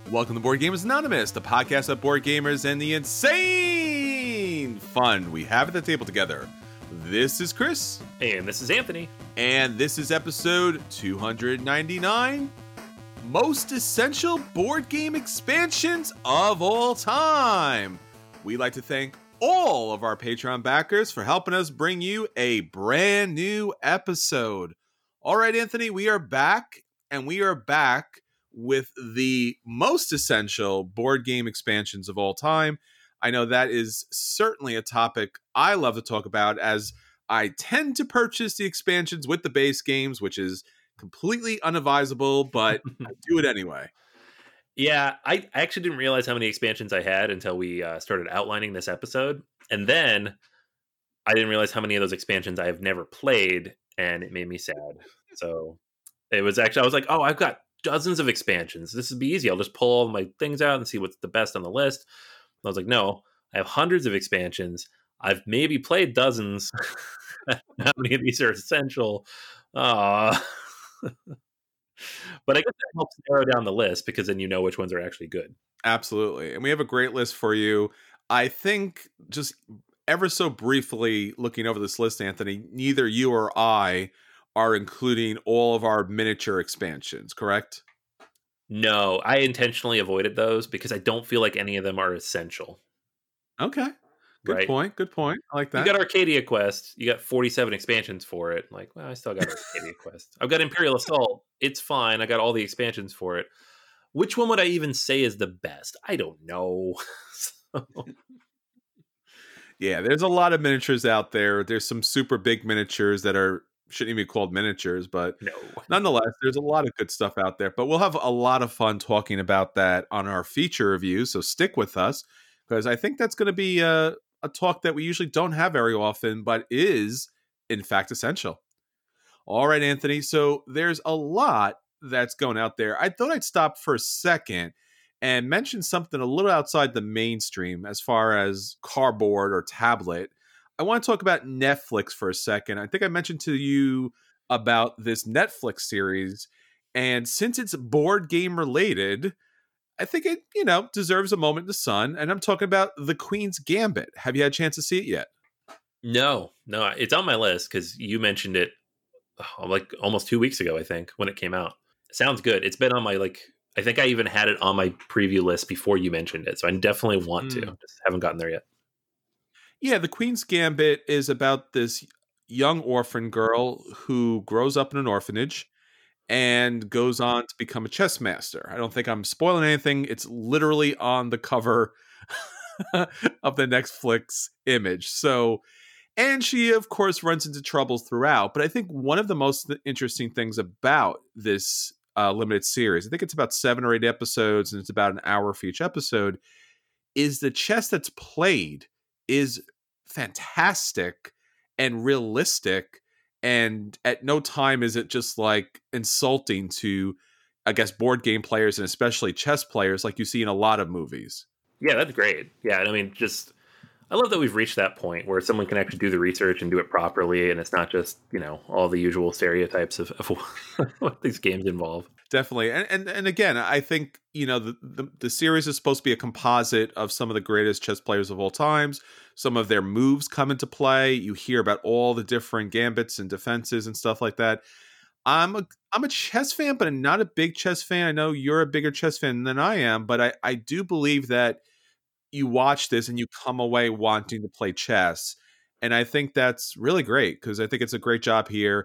Welcome to Board Gamers Anonymous, the podcast of board gamers and the insane fun we have at the table together. This is Chris. And this is Anthony. And this is episode 299, Most Essential Board Game Expansions of All Time. We'd like to thank all of our Patreon backers for helping us bring you a brand new episode. All right, Anthony, we are back, and we are back with the most essential board game expansions of all time. I know that is certainly a topic I love to talk about, as I tend to purchase the expansions with the base games, which is completely unadvisable, but I do it anyway. Yeah, I actually didn't realize how many expansions I had until we started outlining this episode. And then I didn't realize how many of those expansions I have never played, and it made me sad. So it was actually, I was like, oh, I've got dozens of expansions. This would be easy. I'll just pull all my things out and see what's the best on the list. I was like, no, I have hundreds of expansions. I've maybe played dozens. How many of these are essential? But I guess that helps narrow down the list, because then you know which ones are actually good. Absolutely. And we have a great list for you. I think, just ever so briefly looking over this list, Anthony, neither you or I are including all of our miniature expansions, correct? No, I intentionally avoided those because I don't feel like any of them are essential. Okay. Good point. Good point. I like that. You got Arcadia Quest. You got 47 expansions for it. Like, well, I still got Arcadia Quest. I've got Imperial Assault. It's fine. I got all the expansions for it. Which one would I even say is the best? I don't know. Yeah, there's a lot of miniatures out there. There's some super big miniatures that shouldn't even be called miniatures, but no. Nonetheless, there's a lot of good stuff out there. But we'll have a lot of fun talking about that on our feature review, so stick with us, because I think that's going to be a talk that we usually don't have very often, but is, in fact, essential. All right, Anthony, so there's a lot that's going out there. I thought I'd stop for a second and mention something a little outside the mainstream as far as cardboard or tablet. I want to talk about Netflix for a second. I think I mentioned to you about this Netflix series, and since it's board game related, I think it, deserves a moment in the sun, and I'm talking about The Queen's Gambit. Have you had a chance to see it yet? No, it's on my list because you mentioned it like almost 2 weeks ago, I think, when it came out. It sounds good. It's been on my, I think I even had it on my preview list before you mentioned it, so I definitely want to. Just haven't gotten there yet. Yeah, The Queen's Gambit is about this young orphan girl who grows up in an orphanage and goes on to become a chess master. I don't think I'm spoiling anything. It's literally on the cover of the Netflix image. So, and she, of course, runs into troubles throughout. But I think one of the most interesting things about this limited series, I think it's about 7 or 8 episodes, and it's about an hour for each episode, is the chess that's played is fantastic and realistic, and at no time is it just like insulting to, I guess, board game players and especially chess players like you see in a lot of movies. Yeah, that's great. Yeah, I mean, I love that we've reached that point where someone can actually do the research and do it properly, and it's not just, all the usual stereotypes of what these games involve. Definitely. And again, I think, the series is supposed to be a composite of some of the greatest chess players of all times. Some of their moves come into play. You hear about all the different gambits and defenses and stuff like that. I'm a chess fan, but I'm not a big chess fan. I know you're a bigger chess fan than I am, but I do believe that you watch this and you come away wanting to play chess. And I think that's really great, because I think it's a great job here.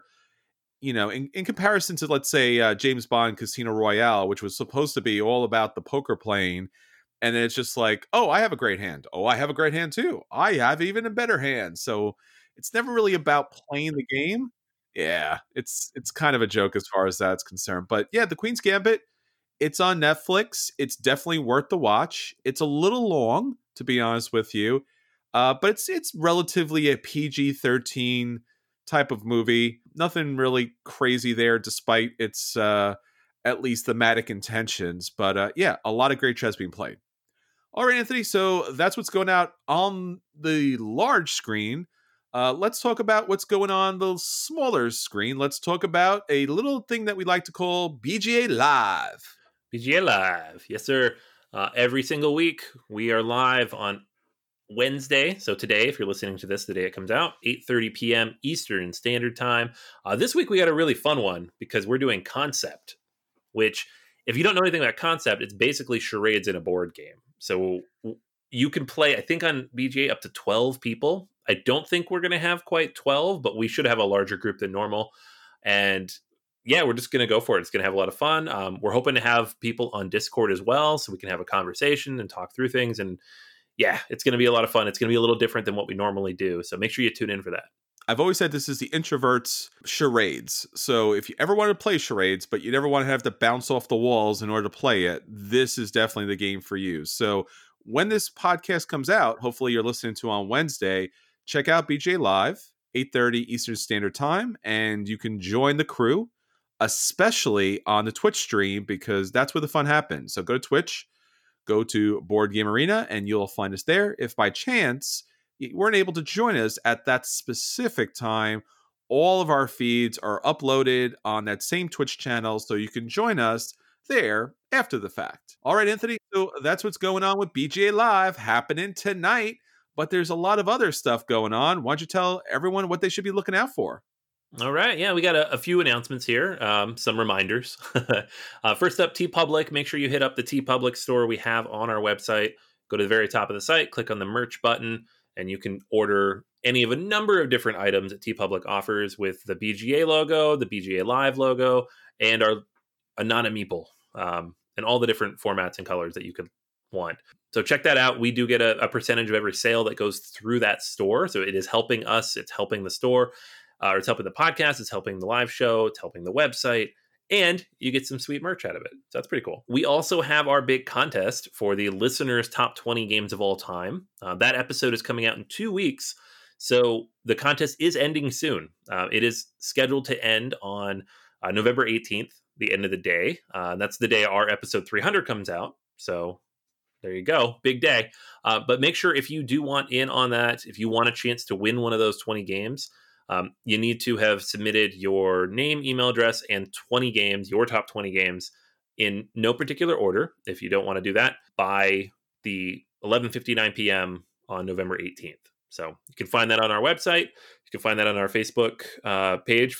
In comparison to, let's say, James Bond Casino Royale, which was supposed to be all about the poker playing, and then it's just like, oh, I have a great hand. Oh, I have a great hand too. I have even a better hand. So it's never really about playing the game. Yeah, it's kind of a joke as far as that's concerned. But yeah, The Queen's Gambit, it's on Netflix. It's definitely worth the watch. It's a little long, to be honest with you, but it's relatively a PG-13 type of movie. Nothing really crazy there, despite its at least thematic intentions. But yeah, a lot of great chess being played. All right, Anthony, so that's what's going out on the large screen. Let's talk about what's going on the smaller screen. Let's talk about a little thing that we like to call BGA Live. BGA Live. Yes, sir. Every single week, we are live on Wednesday. So today, if you're listening to this, the day it comes out, 8:30 p.m. Eastern Standard Time. This week, we got a really fun one because we're doing Concept, which, if you don't know anything about Concept, it's basically charades in a board game. So you can play, I think, on BGA up to 12 people. I don't think we're going to have quite 12, but we should have a larger group than normal. And yeah, we're just going to go for it. It's going to have a lot of fun. We're hoping to have people on Discord as well, so we can have a conversation and talk through things. And yeah, it's going to be a lot of fun. It's going to be a little different than what we normally do. So make sure you tune in for that. I've always said this is the introverts charades. So if you ever want to play charades, but you never want to have to bounce off the walls in order to play it, this is definitely the game for you. So when this podcast comes out, hopefully you're listening to on Wednesday, check out BGA Live, 8:30 Eastern Standard Time, and you can join the crew, especially on the Twitch stream, because that's where the fun happens. So go to Twitch, go to Board Game Arena, and you'll find us there. If by chance you weren't able to join us at that specific time, all of our feeds are uploaded on that same Twitch channel, so you can join us there after the fact. All right, Anthony, so that's what's going on with BGA Live happening tonight, but there's a lot of other stuff going on. Why don't you tell everyone what they should be looking out for? All right. Yeah, we got a few announcements here, some reminders. First up, TeePublic. Make sure you hit up the TeePublic store we have on our website. Go to the very top of the site, click on the merch button, and you can order any of a number of different items that TeePublic offers with the BGA logo, the BGA Live logo, and our Anon Meeple, and all the different formats and colors that you could want. So check that out. We do get a percentage of every sale that goes through that store. So it is helping us. It's helping the store. Or it's helping the podcast, it's helping the live show, it's helping the website, and you get some sweet merch out of it. So that's pretty cool. We also have our big contest for the listeners' top 20 games of all time. That episode is coming out in 2 weeks, so the contest is ending soon. It is scheduled to end on November 18th, the end of the day. That's the day our episode 300 comes out, so there you go. Big day. But make sure if you do want in on that, if you want a chance to win one of those 20 games, you need to have submitted your name, email address, and 20 games, your top 20 games, in no particular order, if you don't want to do that, by the 11:59 p.m. on November 18th. So you can find that on our website. You can find that on our Facebook page,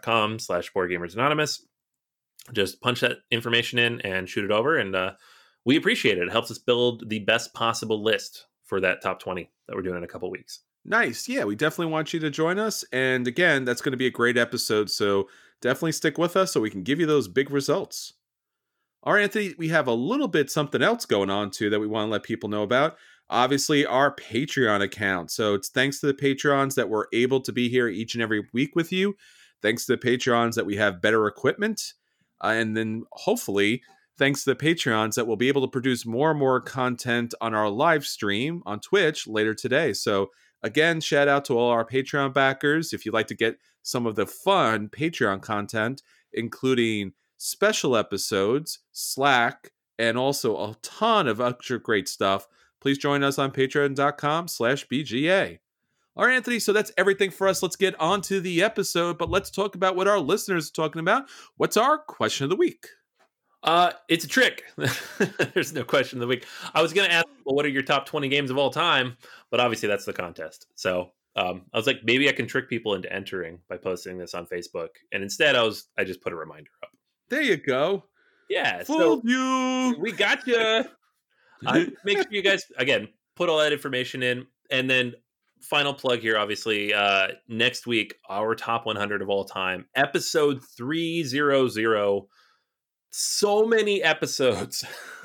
facebook.com/BoardGamersAnonymous. Just punch that information in and shoot it over, and we appreciate it. It helps us build the best possible list for that top 20 that we're doing in a couple weeks. Nice. Yeah, we definitely want you to join us. And again, that's going to be a great episode. So definitely stick with us so we can give you those big results. All right, Anthony, we have a little bit something else going on too that we want to let people know about. Obviously, our Patreon account. So it's thanks to the Patreons that we're able to be here each and every week with you. Thanks to the Patreons that we have better equipment. And then hopefully, thanks to the Patreons that we'll be able to produce more and more content on our live stream on Twitch later today. So again, shout out to all our Patreon backers. If you'd like to get some of the fun Patreon content, including special episodes, Slack, and also a ton of extra great stuff, please join us on patreon.com/BGA. All right, Anthony, so that's everything for us. Let's get on to the episode, but let's talk about what our listeners are talking about. What's our question of the week? It's a trick. There's no question of the week. I was going to ask, well, what are your top 20 games of all time? But obviously that's the contest. So I was like, maybe I can trick people into entering by posting this on Facebook. And instead I just put a reminder up. There you go. Yeah. Fooled you. We got you. Make sure you guys, again, put all that information in. And then final plug here, obviously, next week, our top 100 of all time, episode 300. So many episodes.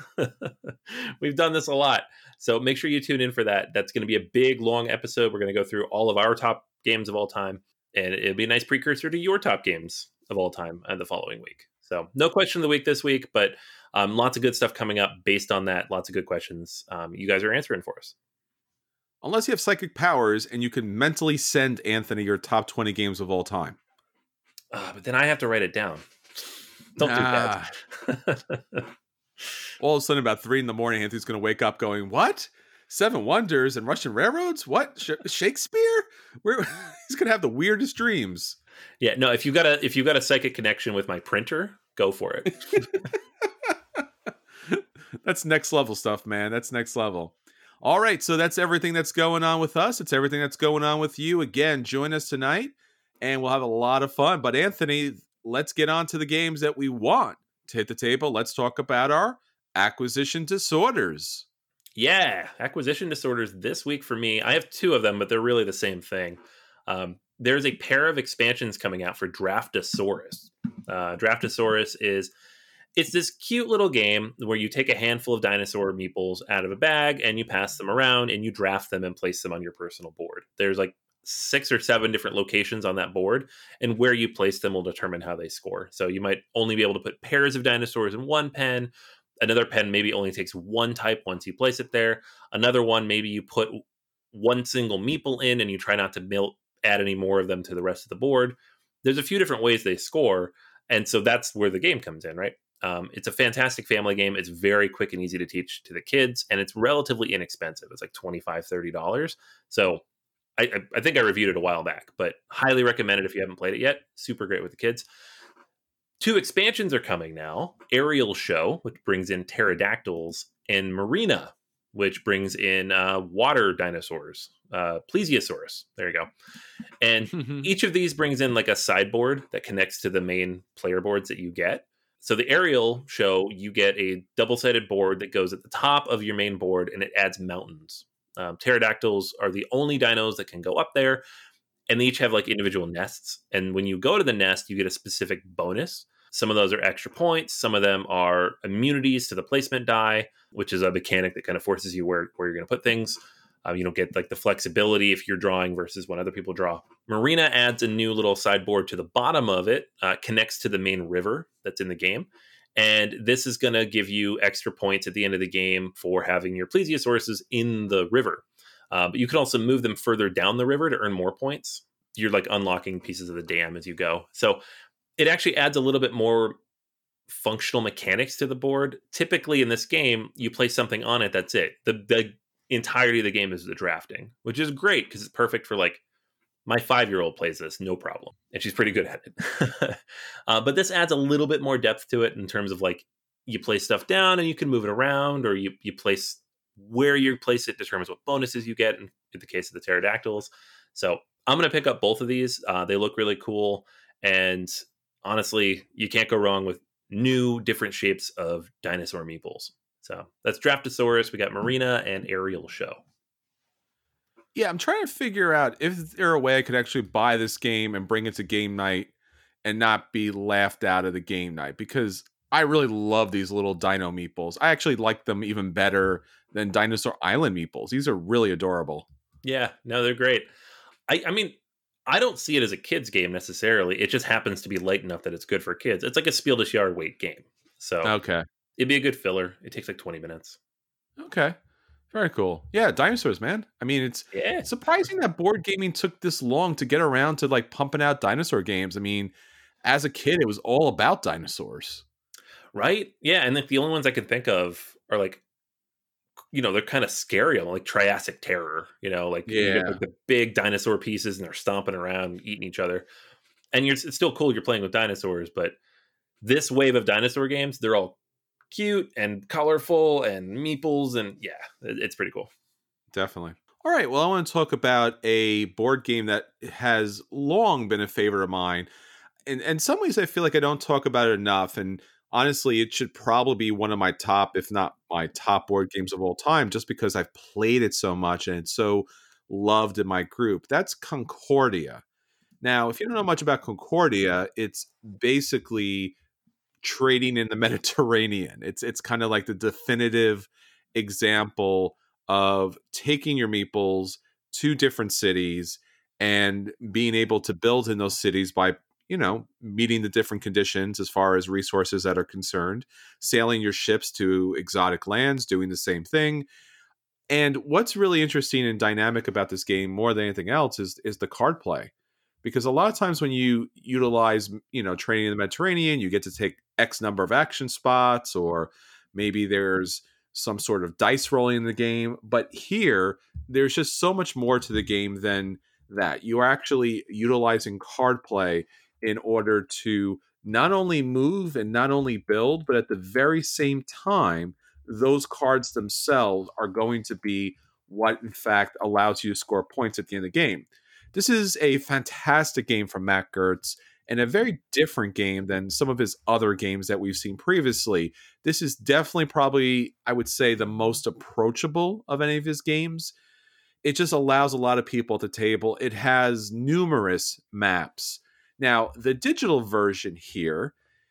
We've done this a lot. So make sure you tune in for that. That's going to be a big, long episode. We're going to go through all of our top games of all time. And it'll be a nice precursor to your top games of all time the following week. So no question of the week this week, but lots of good stuff coming up based on that. Lots of good questions you guys are answering for us. Unless you have psychic powers and you can mentally send Anthony your top 20 games of all time. But then I have to write it down. Don't do that. All of a sudden, about 3 a.m, Anthony's going to wake up going, what? 7 Wonders and Russian Railroads? What? Shakespeare? He's going to have the weirdest dreams. Yeah, no, if you got a psychic connection with my printer, go for it. That's next level stuff, man. That's next level. All right, so that's everything that's going on with us. It's everything that's going on with you. Again, join us tonight and we'll have a lot of fun. But Anthony, let's get on to the games that we want to hit the table. Let's talk about our acquisition disorders. Yeah, acquisition disorders this week for me. I have two of them, but they're really the same thing. There's a pair of expansions coming out for Draftosaurus. Draftosaurus it's this cute little game where you take a handful of dinosaur meeples out of a bag and you pass them around and you draft them and place them on your personal board. There's like 6 or 7 different locations on that board, and where you place them will determine how they score. So you might only be able to put pairs of dinosaurs in one pen. Another pen maybe only takes one type once you place it there. Another one, maybe you put one single meeple in and you try not to add any more of them to the rest of the board. There's a few different ways they score, and so that's where the game comes in, right? It's a fantastic family game. It's very quick and easy to teach to the kids, and it's relatively inexpensive. It's like $25, $30. So I think I reviewed it a while back, but highly recommend it if you haven't played it yet. Super great with the kids. 2 expansions are coming now. Aerial Show, which brings in pterodactyls, and Marina, which brings in water dinosaurs. Plesiosaurus. There you go. And each of these brings in like a sideboard that connects to the main player boards that you get. So the Aerial Show, you get a double-sided board that goes at the top of your main board, and it adds mountains. Pterodactyls are the only dinos that can go up there, and they each have like individual nests. And when you go to the nest, you get a specific bonus. Some of those are extra points. Some of them are immunities to the placement die, which is a mechanic that kind of forces you where you're going to put things. You don't get like the flexibility if you're drawing versus when other people draw. Marina adds a new little sideboard to the bottom of it, connects to the main river that's in the game. And this is going to give you extra points at the end of the game for having your pleisiosaurus in the river. But you can also move them further down the river to earn more points. You're like unlocking pieces of the dam as you go. So it actually adds a little bit more functional mechanics to the board. Typically in this game, you place something on it, that's it. The entirety of the game is the drafting, which is great because it's perfect for like my 5-year-old plays this, no problem. And she's pretty good at it. But this adds a little bit more depth to it in terms of like you place stuff down and you can move it around, or you place where you place it determines what bonuses you get in the case of the pterodactyls. So I'm going to pick up both of these. They look really cool. And honestly, you can't go wrong with new different shapes of dinosaur meeples. So that's Draftosaurus. We got Marina and Aerial Show. Yeah, I'm trying to figure out if there a way I could actually buy this game and bring it to game night and not be laughed out of the game night, because I really love these little dino meeples. I actually like them even better than Dinosaur Island meeples. These are really adorable. Yeah, no, they're great. I mean, I don't see it as a kid's game necessarily. It just happens to be light enough that it's good for kids. It's like a Spiel des Jahres weight game. So okay, it'd be a good filler. It takes like 20 minutes. Okay. Very cool. Yeah, dinosaurs, man. I mean, it's surprising that board gaming took this long to get around to like pumping out dinosaur games. I mean, as a kid, it was all about dinosaurs. Right? Yeah, and like the only ones I can think of are like, you know, they're kind of scary, like Triassic Terror, you know, like, you get, like the big dinosaur pieces and they're stomping around, eating each other. And it's still cool you're playing with dinosaurs, but this wave of dinosaur games, they're all cute and colorful and meeples, and yeah, it's pretty cool. Definitely. All right, well, I want to talk about a board game that has long been a favorite of mine. In some ways, I feel like I don't talk about it enough, and honestly, it should probably be one of my top, if not my top board games of all time, just because I've played it so much and it's so loved in my group. That's Concordia. Now, if you don't know much about Concordia, it's basically trading in the Mediterranean. It's kind of like the definitive example of taking your meeples to different cities and being able to build in those cities by, you know, meeting the different conditions as far as resources that are concerned, sailing your ships to exotic lands, doing the same thing. And what's really interesting and dynamic about this game more than anything else is the card play. Because a lot of times when you utilize, you know, training in the Mediterranean, you get to take X number of action spots, or maybe there's some sort of dice rolling in the game. But here, there's just so much more to the game than that. You are actually utilizing card play in order to not only move and not only build, but at the very same time, those cards themselves are going to be what, in fact, allows you to score points at the end of the game. This is a fantastic game from Matt Gertz and a very different game than some of his other games that we've seen previously. This is definitely probably, I would say, the most approachable of any of his games. It just allows a lot of people at the table. It has numerous maps. Now, the digital version here,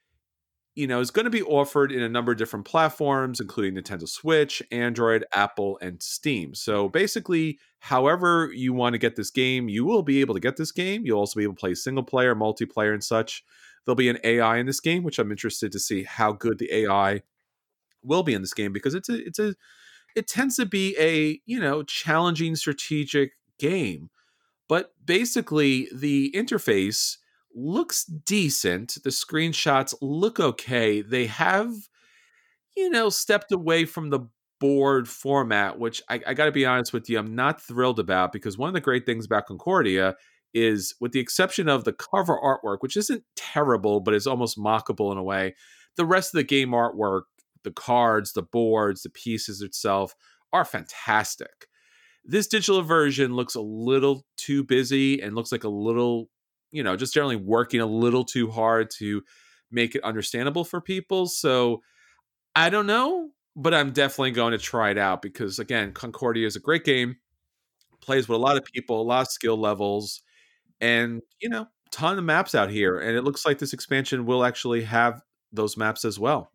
is going to be offered in a number of different platforms, including Nintendo Switch, Android, Apple, and Steam. So basically, however you want to get this game, you will be able to get this game. You'll also be able to play single player, multiplayer, and such. There'll be an AI in this game, which I'm interested to see how good the AI will be in this game, because it tends to be a, challenging strategic game. But basically, the interface looks decent. The screenshots look okay. They have, stepped away from the board format, which I got to be honest with you, I'm not thrilled about, because one of the great things about Concordia is, with the exception of the cover artwork, which isn't terrible, but is almost mockable in a way, the rest of the game artwork, the cards, the boards, the pieces itself are fantastic. This digital version looks a little too busy and looks like a little, just generally working a little too hard to make it understandable for people. So I don't know, but I'm definitely going to try it out, because, again, Concordia is a great game, plays with a lot of people, a lot of skill levels, and, ton of maps out here. And it looks like this expansion will actually have those maps as well.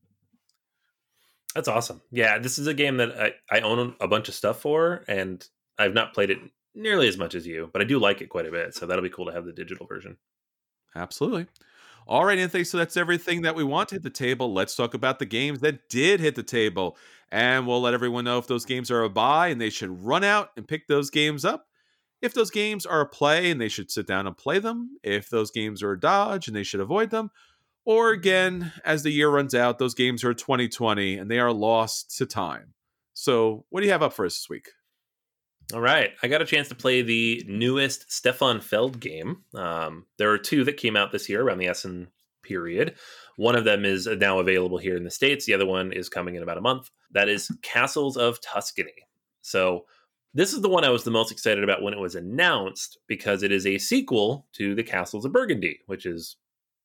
That's awesome. Yeah, this is a game that I own a bunch of stuff for, and I've not played it nearly as much as you, but I do like it quite a bit. So that'll be cool to have the digital version. Absolutely. All right, Anthony. So that's everything that we want to hit the table. Let's talk about the games that did hit the table. And we'll let everyone know if those games are a buy and they should run out and pick those games up. If those games are a play and they should sit down and play them. If those games are a dodge and they should avoid them. Or again, as the year runs out, those games are 2020 and they are lost to time. So what do you have up for us this week? All right. I got a chance to play the newest Stefan Feld game. There are two that came out this year around the Essen period. One of them is now available here in the States. The other one is coming in about a month. That is Castles of Tuscany. So this is the one I was the most excited about when it was announced, because it is a sequel to the Castles of Burgundy, which is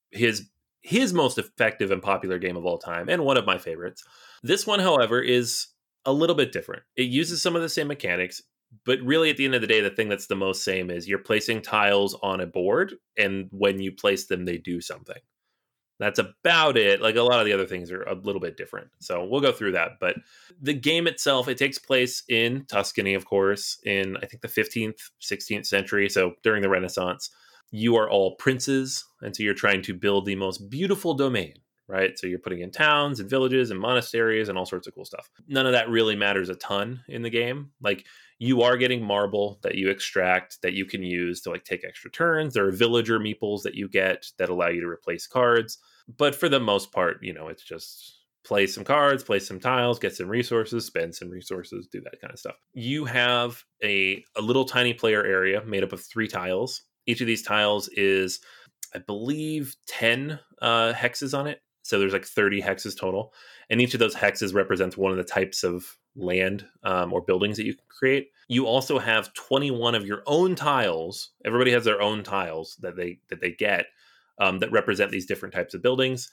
his most effective and popular game of all time, and one of my favorites. This one, however, is a little bit different. It uses some of the same mechanics, but really at the end of the day, the thing that's the most same is you're placing tiles on a board, and when you place them, they do something. That's about it. Like, a lot of the other things are a little bit different. So we'll go through that. But the game itself, it takes place in Tuscany, of course, in, I think, the 15th, 16th century. So during the Renaissance. You are all princes, and so you're trying to build the most beautiful domain, right? So you're putting in towns and villages and monasteries and all sorts of cool stuff. None of that really matters a ton in the game. Like, you are getting marble that you extract that you can use to, like, take extra turns. There are villager meeples that you get that allow you to replace cards. But for the most part, it's just play some cards, play some tiles, get some resources, spend some resources, do that kind of stuff. You have a little tiny player area made up of 3 tiles. Each of these tiles is, I believe, 10 hexes on it. So there's like 30 hexes total. And each of those hexes represents one of the types of land or buildings that you can create. You also have 21 of your own tiles. Everybody has their own tiles that they get that represent these different types of buildings.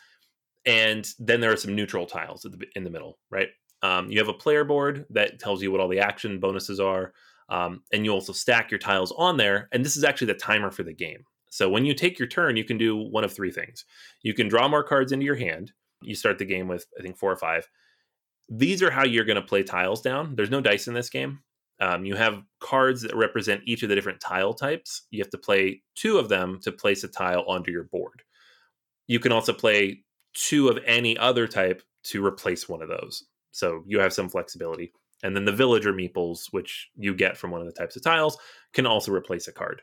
And then there are some neutral tiles in the middle, right? You have a player board that tells you what all the action bonuses are. And you also stack your tiles on there. And this is actually the timer for the game. So when you take your turn, you can do one of 3 things. You can draw more cards into your hand. You start the game with, I think, 4 or 5. These are how you're going to play tiles down. There's no dice in this game. You have cards that represent each of the different tile types. You have to play 2 of them to place a tile onto your board. You can also play 2 of any other type to replace one of those. So you have some flexibility. And then the villager meeples, which you get from one of the types of tiles, can also replace a card.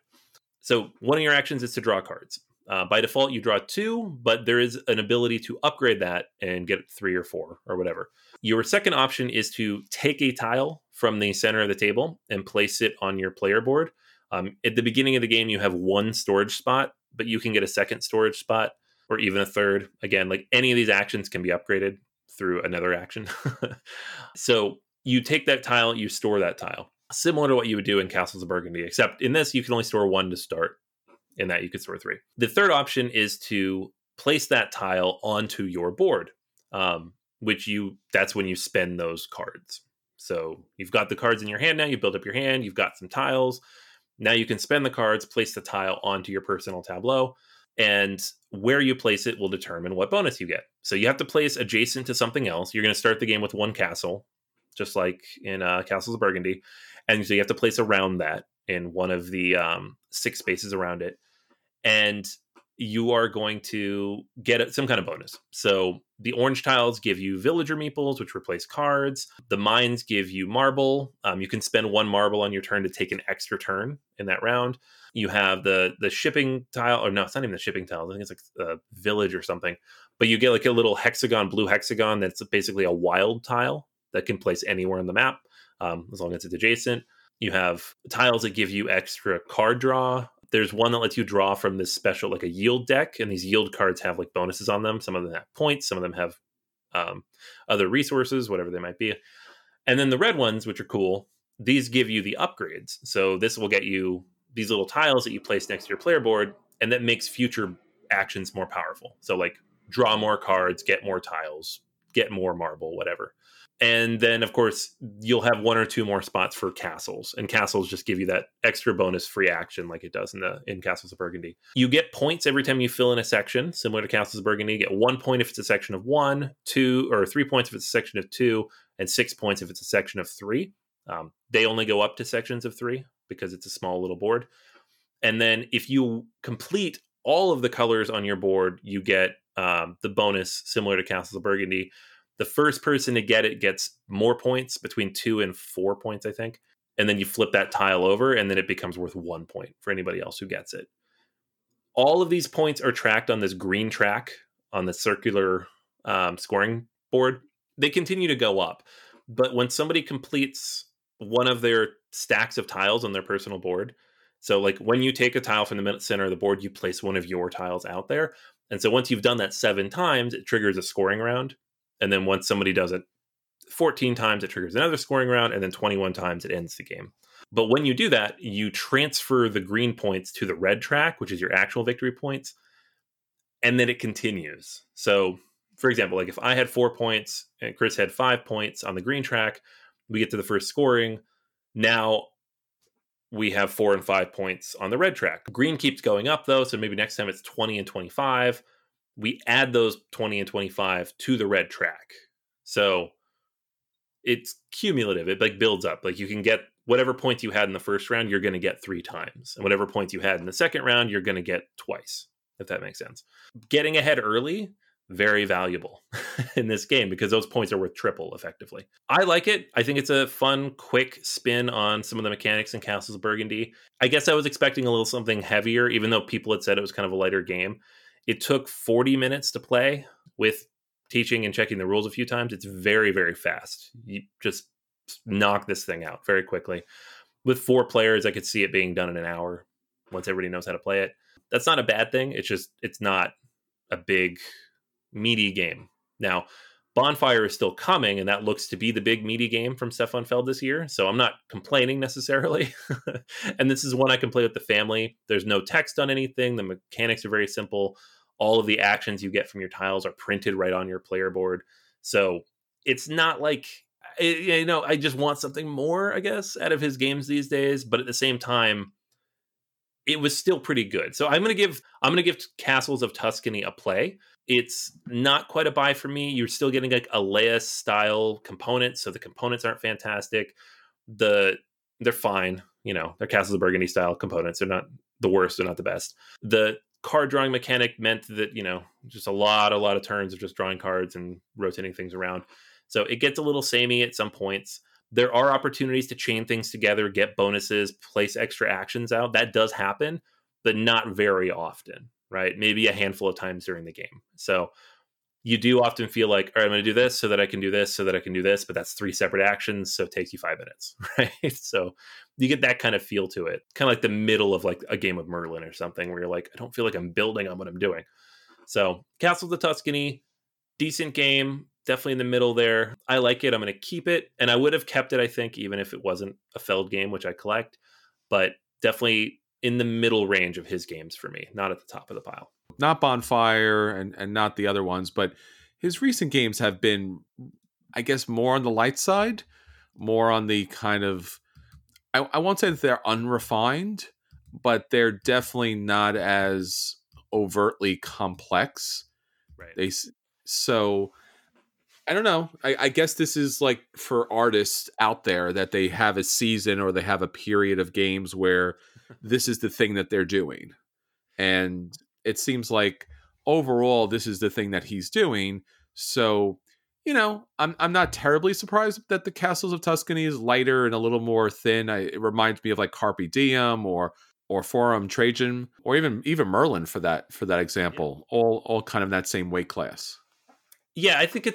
So one of your actions is to draw cards. By default, you draw 2, but there is an ability to upgrade that and get 3 or 4 or whatever. Your second option is to take a tile from the center of the table and place it on your player board. At the beginning of the game, you have 1 storage spot, but you can get a second storage spot or even a third. Again, like, any of these actions can be upgraded. through another action. So you take that tile, you store that tile, similar to what you would do in Castles of Burgundy, except in this, you can only store 1 to start. In that, you could store 3. The third option is to place that tile onto your board, that's when you spend those cards. So you've got the cards in your hand now, you build up your hand, you've got some tiles. Now you can spend the cards, place the tile onto your personal tableau, and where you place it will determine what bonus you get. So you have to place adjacent to something else. You're going to start the game with 1 castle, just like in Castles of Burgundy. And so you have to place around that in one of the 6 spaces around it. And you are going to get some kind of bonus. So the orange tiles give you villager meeples, which replace cards. The mines give you marble. You can spend 1 marble on your turn to take an extra turn in that round. You have the shipping tile, or no, it's not even the shipping tile. I think it's like a village or something. But you get like a little hexagon, blue hexagon that's basically a wild tile that can place anywhere on the map, as long as it's adjacent. You have tiles that give you extra card draw. There's one that lets you draw from this special, like a yield deck, and these yield cards have like bonuses on them. Some of them have points, some of them have other resources, whatever they might be. And then the red ones, which are cool, these give you the upgrades. So this will get you these little tiles that you place next to your player board, and that makes future actions more powerful. So like draw more cards, get more tiles, get more marble, whatever. And then, of course, you'll have 1 or 2 more spots for castles, and castles just give you that extra bonus free action like it does in Castles of Burgundy. You get points every time you fill in a section, similar to Castles of Burgundy. You get 1 point if it's a section of 1, 2, or 3 points if it's a section of 2, and 6 points if it's a section of 3. They only go up to sections of 3 because it's a small little board. And then if you complete all of the colors on your board, you get the bonus similar to Castles of Burgundy. The first person to get it gets more points, between 2 and 4 points, I think. And then you flip that tile over, and then it becomes worth 1 point for anybody else who gets it. All of these points are tracked on this green track on the circular scoring board. They continue to go up. But when somebody completes one of their stacks of tiles on their personal board, so like when you take a tile from the center of the board, you place one of your tiles out there. And so once you've done that 7 times, it triggers a scoring round. And then once somebody does it 14 times, it triggers another scoring round. And then 21 times, it ends the game. But when you do that, you transfer the green points to the red track, which is your actual victory points. And then it continues. So, for example, like if I had 4 points and Chris had 5 points on the green track, we get to the first scoring. Now we have 4 and 5 points on the red track. Green keeps going up, though. So maybe next time it's 20 and 25. We add those 20 and 25 to the red track. So it's cumulative. It like builds up. Like you can get whatever points you had in the first round, you're going to get 3 times. And whatever points you had in the second round, you're going to get twice, if that makes sense. Getting ahead early, very valuable in this game because those points are worth triple effectively. I like it. I think it's a fun, quick spin on some of the mechanics in Castles of Burgundy. I guess I was expecting a little something heavier, even though people had said it was kind of a lighter game. It took 40 minutes to play with teaching and checking the rules a few times. It's very, very fast. You just knock this thing out very quickly. With 4 players, I could see it being done in an hour once everybody knows how to play it. That's not a bad thing. It's not a big, meaty game. Now, Bonfire is still coming, and that looks to be the big meaty game from Stefan Feld this year. So I'm not complaining necessarily. And this is one I can play with the family. There's no text on anything. The mechanics are very simple. All of the actions you get from your tiles are printed right on your player board. So it's not like, I just want something more, I guess, out of his games these days. But at the same time, it was still pretty good. So I'm going to give Castles of Tuscany a play. It's not quite a buy for me. You're still getting like a Laius style components, so the components aren't fantastic. They're fine, they're Castles of Burgundy style components. They're not the worst, they're not the best. The card drawing mechanic meant that, just a lot of turns of just drawing cards and rotating things around. So it gets a little samey at some points. There are opportunities to chain things together, get bonuses, place extra actions out. That does happen, but not very often, right? Maybe a handful of times during the game. So you do often feel like, all right, I'm going to do this so that I can do this, so that I can do this, but that's 3 separate actions, so it takes you 5 minutes, right? So you get that kind of feel to it, kind of like the middle of like a game of Merlin or something, where you're like, I don't feel like I'm building on what I'm doing. So Castles of Tuscany, decent game. definitely in the middle there. I like it. I'm going to keep it. And I would have kept it, I think, even if it wasn't a Feld game, which I collect. But definitely in the middle range of his games for me, not at the top of the pile. Not Bonfire and not the other ones, but his recent games have been, I guess, more on the light side, more on the kind of, I won't say that they're unrefined, but they're definitely not as overtly complex. Right. So I don't know. I guess this is like for artists out there that they have a season or they have a period of games where this is the thing that they're doing. And it seems like overall this is the thing that he's doing. So, I'm not terribly surprised that the Castles of Tuscany is lighter and a little more thin. It reminds me of like Carpe Diem or Forum Trajan or even Merlin for that example. All kind of that same weight class. Yeah,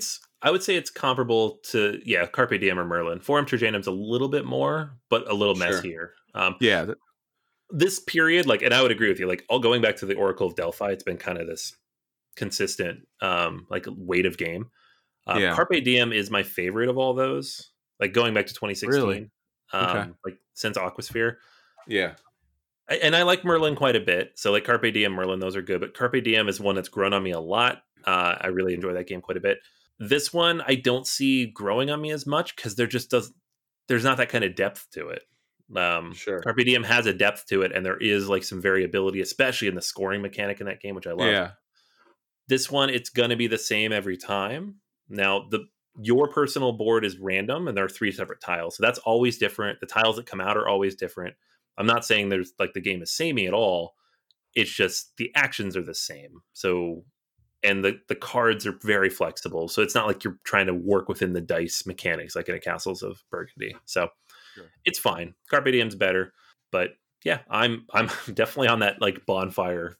I would say it's comparable to Carpe Diem or Merlin. Forum Trajanum's a little bit more, but a little Sure. messier. Yeah. This period, like, and I would agree with you, like, all going back to the Oracle of Delphi, it's been kind of this consistent, like, weight of game. Yeah. Carpe Diem is my favorite of all those. Like, going back to 2016, Really? Okay. like since Aquasphere. Yeah. And I like Merlin quite a bit. So like Carpe Diem, Merlin, those are good. But Carpe Diem is one that's grown on me a lot. I really enjoy that game quite a bit. This one I don't see growing on me as much because there's not that kind of depth to it. Sure. Carpe Diem has a depth to it, and there is like some variability, especially in the scoring mechanic in that game, which I love. Yeah. This one, it's going to be the same every time. Now, your personal board is random, and there are 3 separate tiles, so that's always different. The tiles that come out are always different. I'm not saying there's like the game is samey at all. It's just the actions are the same. So, and the cards are very flexible. So it's not like you're trying to work within the dice mechanics like in a Castles of Burgundy. So Sure. It's fine. Carpe Diem's better, but yeah, I'm definitely on that like Bonfire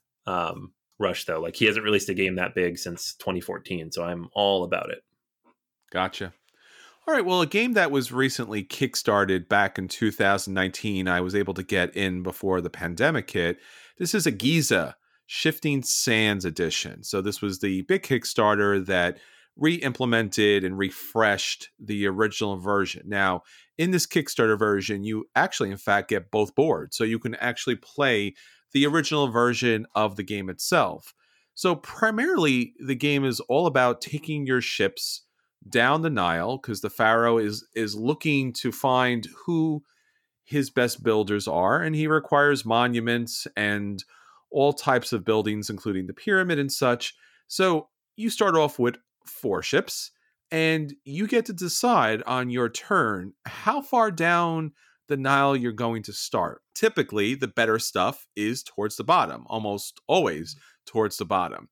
rush though. Like he hasn't released a game that big since 2014, so I'm all about it. Gotcha. All right. Well, a game that was recently kickstarted back in 2019, I was able to get in before the pandemic hit. This is a Giza Shifting Sands edition. So this was the big Kickstarter that re-implemented and refreshed the original version. Now, in this Kickstarter version, you actually, in fact, get both boards. So you can actually play the original version of the game itself. So primarily, the game is all about taking your ships down the Nile because the pharaoh is looking to find who his best builders are, and he requires monuments and all types of buildings, including the pyramid and such. So you start off with 4 ships, and you get to decide on your turn how far down the Nile you're going to start. Typically, the better stuff is towards the bottom, almost always towards the bottom.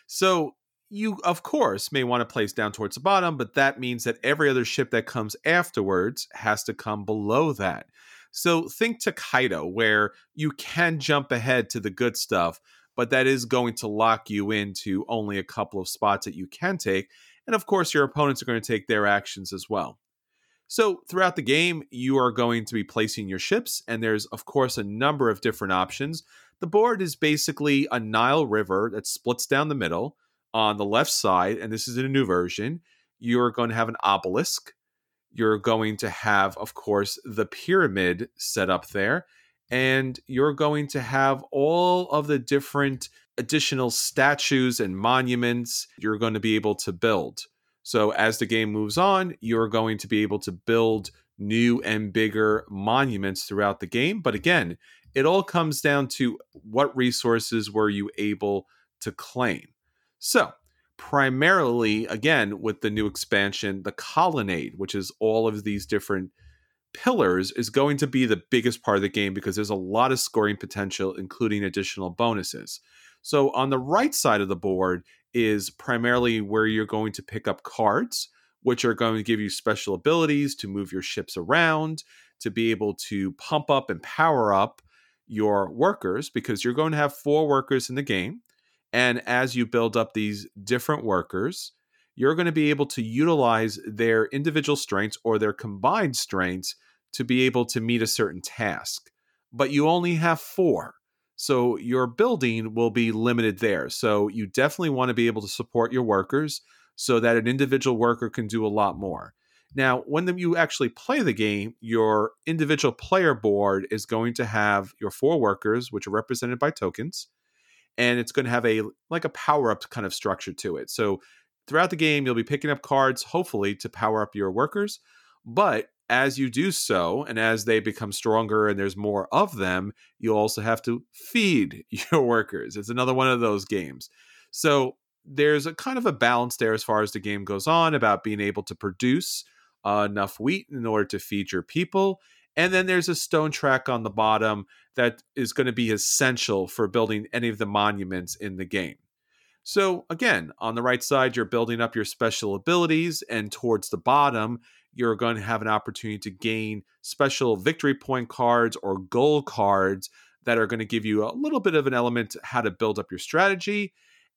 So you, of course, may want to place down towards the bottom, but that means that every other ship that comes afterwards has to come below that. So think Tokaido, where you can jump ahead to the good stuff, but that is going to lock you into only a couple of spots that you can take. And of course, your opponents are going to take their actions as well. So throughout the game, you are going to be placing your ships, and there's, of course, a number of different options. The board is basically a Nile River that splits down the middle. On the left side, and this is in a new version, you're going to have an obelisk. You're going to have, of course, the pyramid set up there. And you're going to have all of the different additional statues and monuments you're going to be able to build. So as the game moves on, you're going to be able to build new and bigger monuments throughout the game. But again, it all comes down to what resources were you able to claim. So, primarily, again, with the new expansion, the colonnade, which is all of these different pillars, is going to be the biggest part of the game because there's a lot of scoring potential, including additional bonuses. So, on the right side of the board is primarily where you're going to pick up cards, which are going to give you special abilities to move your ships around, to be able to pump up and power up your workers, because you're going to have 4 workers in the game. And as you build up these different workers, you're going to be able to utilize their individual strengths or their combined strengths to be able to meet a certain task. But you only have 4. So your building will be limited there. So you definitely want to be able to support your workers. so that an individual worker can do a lot more. Now, when you actually play the game, your individual player board is going to have your 4 workers, which are represented by tokens, and it's going to have a power up kind of structure to it. So throughout the game, you'll be picking up cards, hopefully, to power up your workers. But as you do so, and as they become stronger and there's more of them, you'll also have to feed your workers. It's another one of those games. So there's a kind of a balance there as far as the game goes on about being able to produce enough wheat in order to feed your people. And then there's a stone track on the bottom that is going to be essential for building any of the monuments in the game. So again, on the right side, you're building up your special abilities, and towards the bottom, you're going to have an opportunity to gain special victory point cards or goal cards that are going to give you a little bit of an element to how to build up your strategy.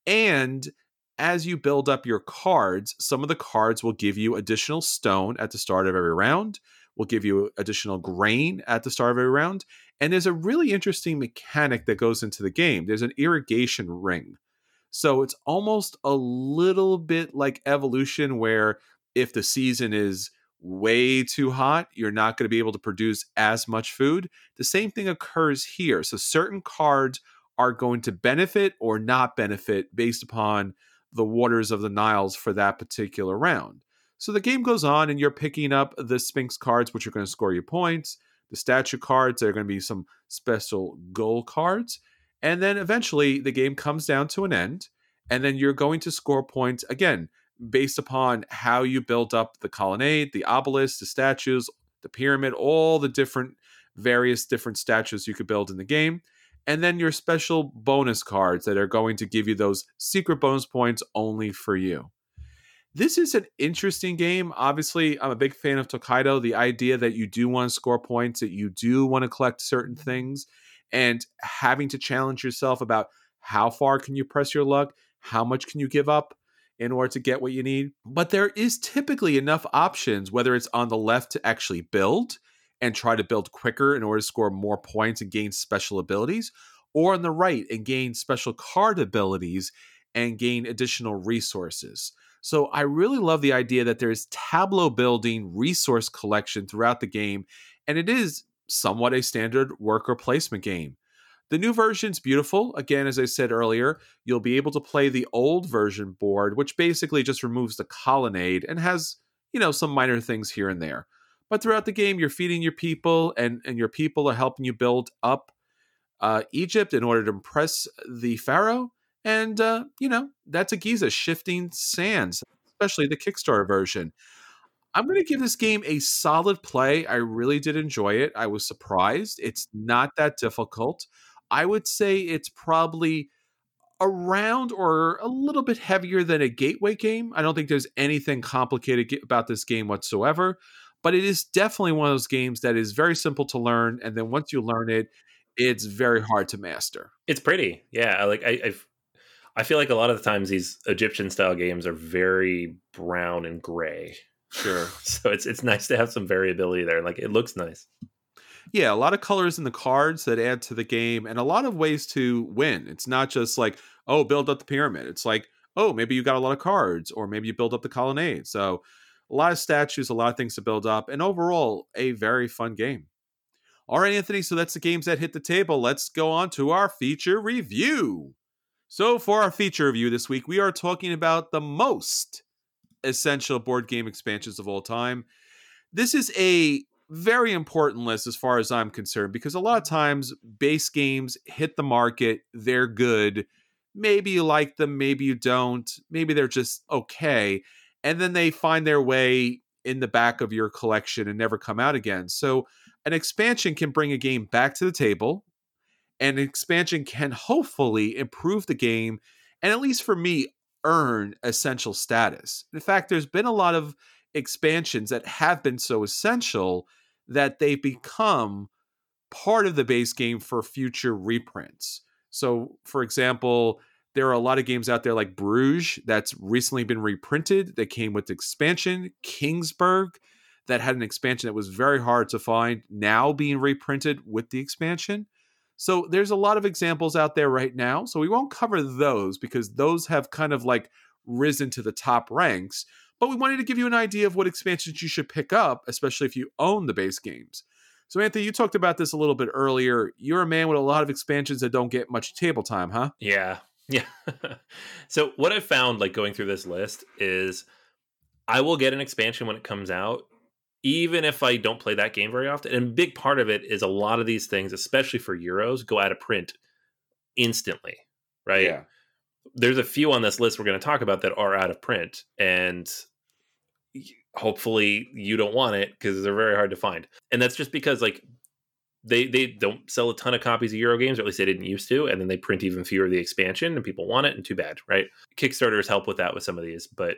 And as you build up your cards, some of the cards will give you additional stone at the start of every round, will give you additional grain at the start of every round. And there's a really interesting mechanic that goes into the game. There's an irrigation ring. So it's almost a little bit like evolution, where if the season is way too hot, you're not going to be able to produce as much food. The same thing occurs here. So certain cards are going to benefit or not benefit based upon the waters of the Niles for that particular round. So the game goes on, and you're picking up the Sphinx cards, which are going to score you points, the statue cards, there are going to be some special goal cards. And then eventually the game comes down to an end, and then you're going to score points again based upon how you build up the colonnade, the obelisk, the statues, the pyramid, all the various different statues you could build in the game. And then your special bonus cards that are going to give you those secret bonus points only for you. This is an interesting game. Obviously, I'm a big fan of Tokaido. The idea that you do want to score points, that you do want to collect certain things, and having to challenge yourself about how far can you press your luck, how much can you give up in order to get what you need. But there is typically enough options, whether it's on the left to actually build and try to build quicker in order to score more points and gain special abilities, or on the right and gain special card abilities and gain additional resources. So I really love the idea that there's tableau building, resource collection throughout the game, and it is somewhat a standard worker placement game. The new version's beautiful. Again, as I said earlier, you'll be able to play the old version board, which basically just removes the colonnade and has, some minor things here and there. But throughout the game, you're feeding your people, and your people are helping you build up Egypt in order to impress the pharaoh. And, that's a Giza, Shifting Sands, especially the Kickstarter version. I'm going to give this game a solid play. I really did enjoy it. I was surprised. It's not that difficult. I would say it's probably around or a little bit heavier than a gateway game. I don't think there's anything complicated about this game whatsoever, but it is definitely one of those games that is very simple to learn. And then once you learn it, it's very hard to master. It's pretty. Yeah. I feel like a lot of the times these Egyptian style games are very brown and gray. Sure. So it's nice to have some variability there. Like, it looks nice. Yeah, a lot of colors in the cards that add to the game, and a lot of ways to win. It's not just like, oh, build up the pyramid. It's like, oh, maybe you got a lot of cards, or maybe you build up the colonnade. So a lot of statues, a lot of things to build up, and overall, a very fun game. All right, Anthony, so that's the games that hit the table. Let's go on to our feature review. So for our feature review this week, we are talking about the most essential board game expansions of all time. This is a very important list as far as I'm concerned, because a lot of times base games hit the market, they're good. Maybe you like them, maybe you don't. Maybe they're just okay. And then they find their way in the back of your collection and never come out again. So an expansion can bring a game back to the table, and an expansion can hopefully improve the game, and at least for me, earn essential status. In fact, there's been a lot of expansions that have been so essential that they become part of the base game for future reprints. So, for example, there are a lot of games out there like Bruges that's recently been reprinted that came with the expansion. Kingsburg that had an expansion that was very hard to find, now being reprinted with the expansion. So there's a lot of examples out there right now. So we won't cover those because those have kind of like risen to the top ranks, but we wanted to give you an idea of what expansions you should pick up, especially if you own the base games. So, Anthony, you talked about this a little bit earlier. You're a man with a lot of expansions that don't get much table time, huh? Yeah. Yeah. So what I found like going through this list is I will get an expansion when it comes out, even if I don't play that game very often. And a big part of it is a lot of these things, especially for Euros, go out of print instantly, right? Yeah. There's a few on this list we're going to talk about that are out of print, and hopefully you don't want it because they're very hard to find. And that's just because like they don't sell a ton of copies of Euro games, or at least they didn't used to, and then they print even fewer of the expansion and people want it, and too bad, right? Kickstarters help with that with some of these, but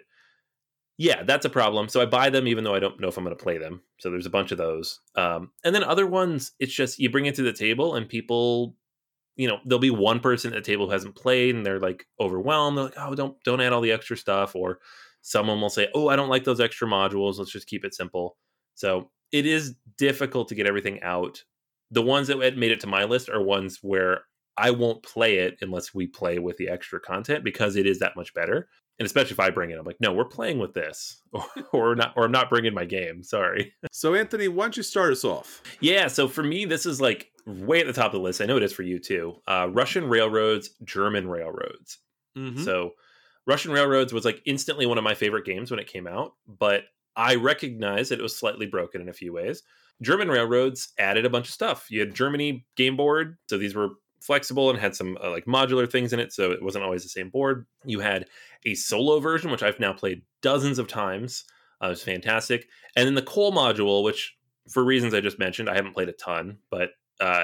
yeah, that's a problem. So I buy them even though I don't know if I'm going to play them. So there's a bunch of those. And then other ones, it's just you bring it to the table and people, there'll be one person at the table who hasn't played and they're like overwhelmed. They're like, oh, don't add all the extra stuff. Or someone will say, oh, I don't like those extra modules. Let's just keep it simple. So it is difficult to get everything out. The ones that made it to my list are ones where I won't play it unless we play with the extra content because it is that much better. And especially if I bring it, I'm like, no, we're playing with this, or not, or I'm not bringing my game. Sorry. So, Anthony, why don't you start us off? Yeah. So for me, this is like way at the top of the list. I know it is for you too. Russian Railroads, German Railroads. Mm-hmm. So Russian Railroads was like instantly one of my favorite games when it came out, but I recognize that it was slightly broken in a few ways. German Railroads added a bunch of stuff. You had Germany game board. So these were flexible and had some like modular things in it, so it wasn't always the same board. You had a solo version, which I've now played dozens of times. It was fantastic. And then the coal module, which for reasons I just mentioned, I haven't played a ton, but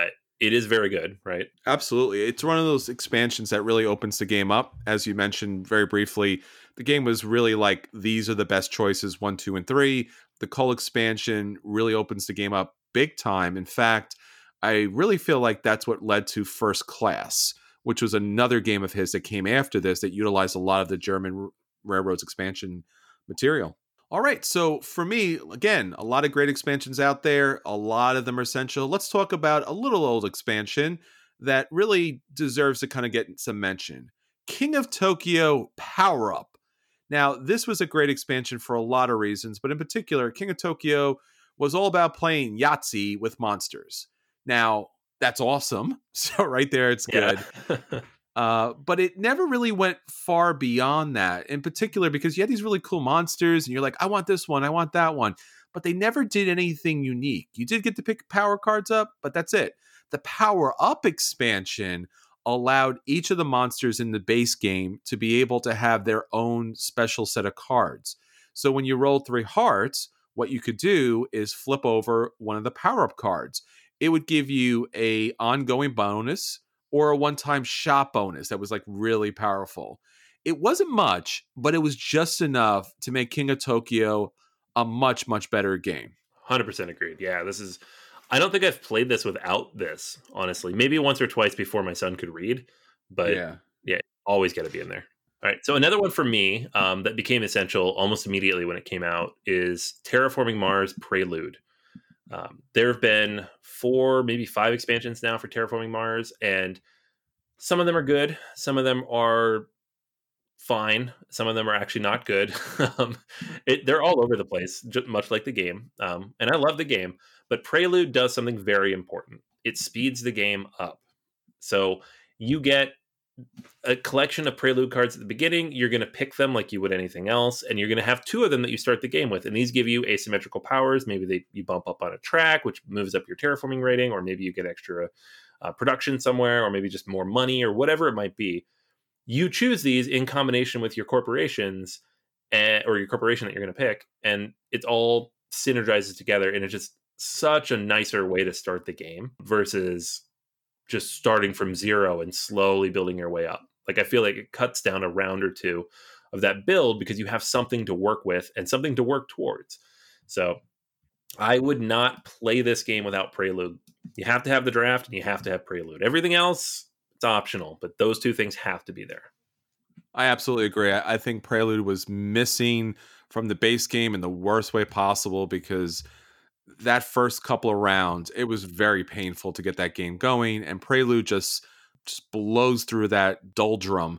it is very good, right? Absolutely. It's one of those expansions that really opens the game up. As you mentioned very briefly, the game was really like, these are the best choices, 1, 2, and 3. The coal expansion really opens the game up big time. In fact, I really feel like that's what led to First Class, which was another game of his that came after this that utilized a lot of the German Railroads expansion material. All right, so for me, again, a lot of great expansions out there. A lot of them are essential. Let's talk about a little old expansion that really deserves to kind of get some mention. King of Tokyo Power Up. Now, this was a great expansion for a lot of reasons, but in particular, King of Tokyo was all about playing Yahtzee with monsters. Now, that's awesome. So right there, it's good. Yeah. But it never really went far beyond that, in particular, because you had these really cool monsters and you're like, I want this one, I want that one. But they never did anything unique. You did get to pick power cards up, but that's it. The Power Up expansion allowed each of the monsters in the base game to be able to have their own special set of cards. So when you rolled 3 hearts, what you could do is flip over one of the power-up cards. It would give you a ongoing bonus or a one-time shop bonus that was like really powerful. It wasn't much, but it was just enough to make King of Tokyo a much, much better game. 100% agreed. Yeah, I don't think I've played this without this, honestly. Maybe once or twice before my son could read, but yeah always got to be in there. All right, so another one for me that became essential almost immediately when it came out is Terraforming Mars Prelude. There have been 4, maybe 5 expansions now for Terraforming Mars, and some of them are good. Some of them are fine. Some of them are actually not good. They're all over the place, much like the game. And I love the game, but Prelude does something very important. It speeds the game up. So you get a collection of Prelude cards at the beginning. You're going to pick them like you would anything else, and you're going to have 2 of them that you start the game with. And these give you asymmetrical powers. Maybe you bump up on a track, which moves up your terraforming rating, or maybe you get extra production somewhere, or maybe just more money, or whatever it might be. You choose these in combination with your corporations or your corporation that you're going to pick, and it all synergizes together. And it's just such a nicer way to start the game versus just starting from 0 and slowly building your way up. Like, I feel like it cuts down a round or 2 of that build because you have something to work with and something to work towards. So I would not play this game without Prelude. You have to have the draft and you have to have Prelude. Everything else, it's optional, but those 2 things have to be there. I absolutely agree. I think Prelude was missing from the base game in the worst way possible, because that first couple of rounds, it was very painful to get that game going, and Prelude just blows through that doldrum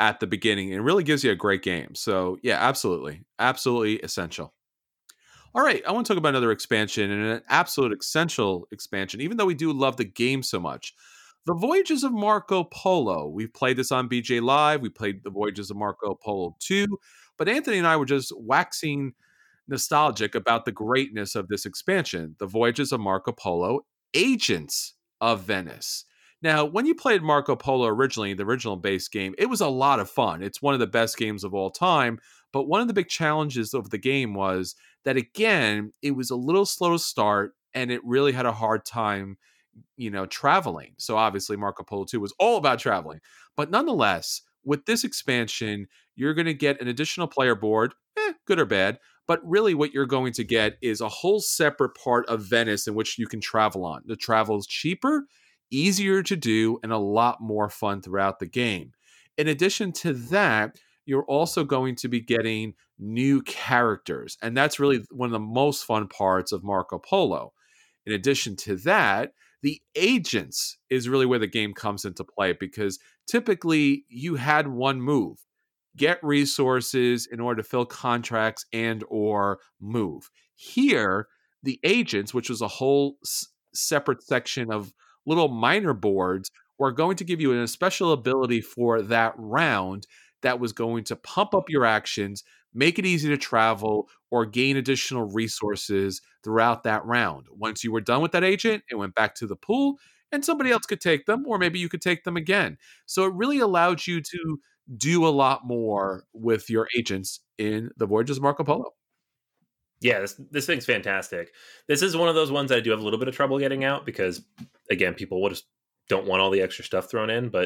at the beginning. It really gives you a great game. So yeah, absolutely. Absolutely essential. All right, I want to talk about another expansion and an absolute essential expansion, even though we do love the game so much. The Voyages of Marco Polo. We've played this on BJ Live. We played the Voyages of Marco Polo 2. But Anthony and I were just waxing nostalgic about the greatness of this expansion, The Voyages of Marco Polo, Agents of Venice. Now, when you played Marco Polo originally, the original base game, it was a lot of fun. It's one of the best games of all time. But one of the big challenges of the game was that, again, it was a little slow to start and it really had a hard time, traveling. So obviously Marco Polo 2 was all about traveling. But nonetheless, with this expansion, you're going to get an additional player board, good or bad. But really, what you're going to get is a whole separate part of Venice in which you can travel on. The travel is cheaper, easier to do, and a lot more fun throughout the game. In addition to that, you're also going to be getting new characters. And that's really one of the most fun parts of Marco Polo. In addition to that, the agents is really where the game comes into play because typically you had one move: get resources in order to fill contracts and or move. Here, the agents, which was a whole separate section of little minor boards, were going to give you a special ability for that round that was going to pump up your actions, make it easy to travel, or gain additional resources throughout that round. Once you were done with that agent, it went back to the pool and somebody else could take them, or maybe you could take them again. So it really allowed you to do a lot more with your agents in the Voyages of Marco Polo. Yeah, this thing's fantastic. This is one of those ones that I do have a little bit of trouble getting out because, again, people will just don't want all the extra stuff thrown in. But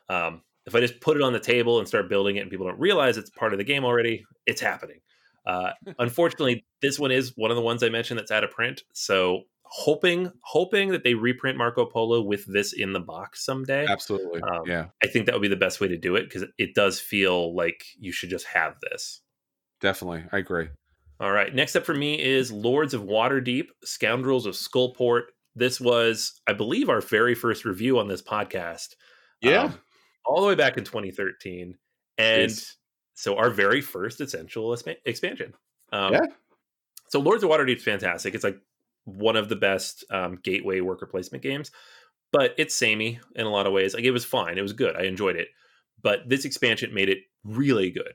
if I just put it on the table and start building it and people don't realize it's part of the game already, it's happening. Unfortunately, this one is one of the ones I mentioned that's out of print. So hoping that they reprint Marco Polo with this in the box someday. Absolutely. Yeah. I think that would be the best way to do it because it does feel like you should just have this. Definitely. I agree. All right. Next up for me is Lords of Waterdeep, Scoundrels of Skullport. This was, I believe, our very first review on this podcast. Yeah. All the way back in 2013. And so our very first essential expansion. Yeah. So Lords of Waterdeep is fantastic. It's like one of the best gateway worker placement games, but it's samey in a lot of ways. Like it was fine. It was good. I enjoyed it. But this expansion made it really good.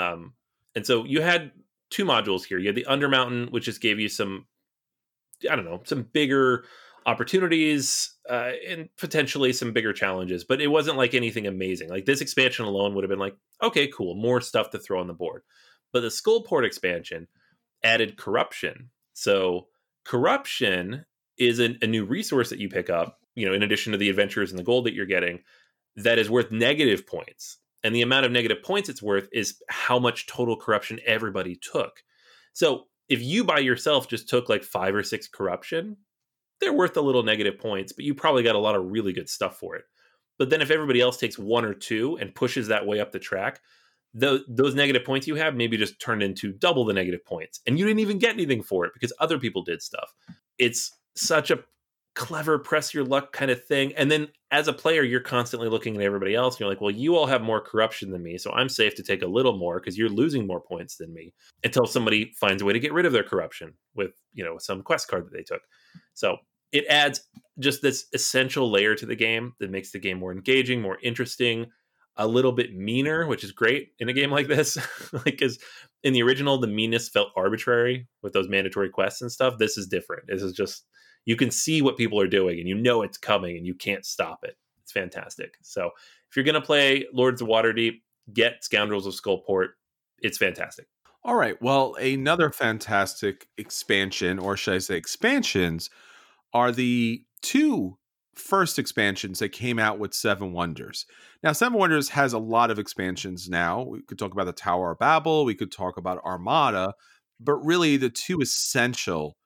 And so you had two modules here. You had the Undermountain, which just gave you some bigger opportunities and potentially some bigger challenges, but it wasn't like anything amazing. Like this expansion alone would have been like, okay, cool, more stuff to throw on the board. But the Skullport expansion added corruption. So corruption is a new resource that you pick up, in addition to the adventures and the gold that you're getting, that is worth negative points. And the amount of negative points it's worth is how much total corruption everybody took. So if you by yourself just took like 5 or 6 corruption, they're worth a little negative points, but you probably got a lot of really good stuff for it. But then if everybody else takes 1 or 2 and pushes that way up the track, those negative points you have maybe just turned into double the negative points. And you didn't even get anything for it because other people did stuff. It's such a clever press your luck kind of thing. And then as a player, you're constantly looking at everybody else and you're like, well, you all have more corruption than me, so I'm safe to take a little more because you're losing more points than me, until somebody finds a way to get rid of their corruption with some quest card that they took. So it adds just this essential layer to the game that makes the game more engaging, more interesting, a little bit meaner, which is great in a game like this. Because in the original, the meanness felt arbitrary with those mandatory quests and stuff. This is different. This is just, you can see what people are doing and it's coming and you can't stop it. It's fantastic. So if you're going to play Lords of Waterdeep, get Scoundrels of Skullport. It's fantastic. All right. Well, another fantastic expansion, or should I say expansions, are the 2 first expansions that came out with Seven Wonders. Now, Seven Wonders has a lot of expansions now. We could talk about the Tower of Babel. We could talk about Armada. But really, the 2 essential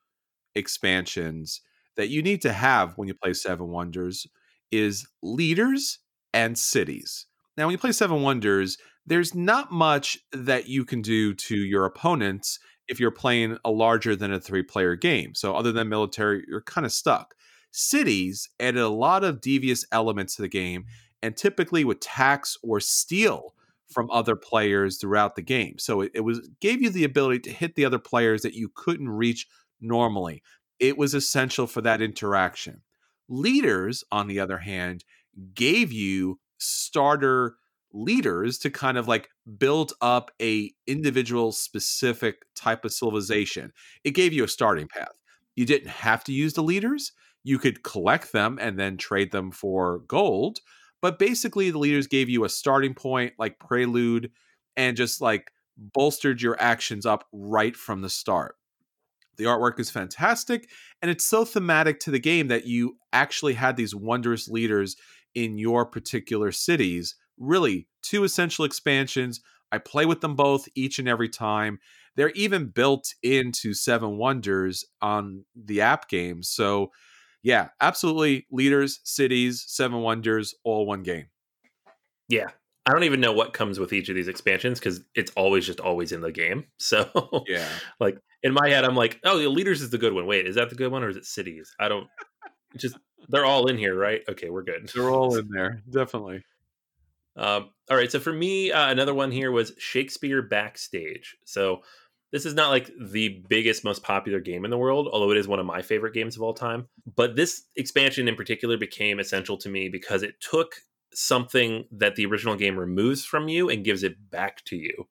expansions that you need to have when you play Seven Wonders is leaders and cities. Now, when you play Seven Wonders, there's not much that you can do to your opponents if you're playing a larger than a 3-player game. So other than military, you're kind of stuck. Cities added a lot of devious elements to the game, and typically would tax or steal from other players throughout the game. So it was gave you the ability to hit the other players that you couldn't reach normally. It was essential for that interaction. Leaders, on the other hand, gave you starter leaders to kind of like build up a individual specific type of civilization. It gave you a starting path. You didn't have to use the leaders. You could collect them and then trade them for gold. But basically, the leaders gave you a starting point, like prelude, and just like bolstered your actions up right from the start. The artwork is fantastic, and it's so thematic to the game that you actually had these wondrous leaders in your particular cities. Really, two essential expansions. I play with them both each and every time. They're even built into Seven Wonders on the app game. So, yeah, absolutely. Leaders, cities, Seven Wonders, all one game. Yeah. I don't even know what comes with each of these expansions because it's always in the game. So, Yeah. like in my head, I'm like, oh, the leaders is the good one. Wait, is that the good one or is it cities? I don't just they're all in here, right? Okay, we're good. They're all in there, definitely. All right, so for me, another one here was Shakespeare Backstage. So this is not like the biggest, most popular game in the world, although it is one of my favorite games of all time. But this expansion in particular became essential to me because it took something that the original game removes from you and gives it back to you.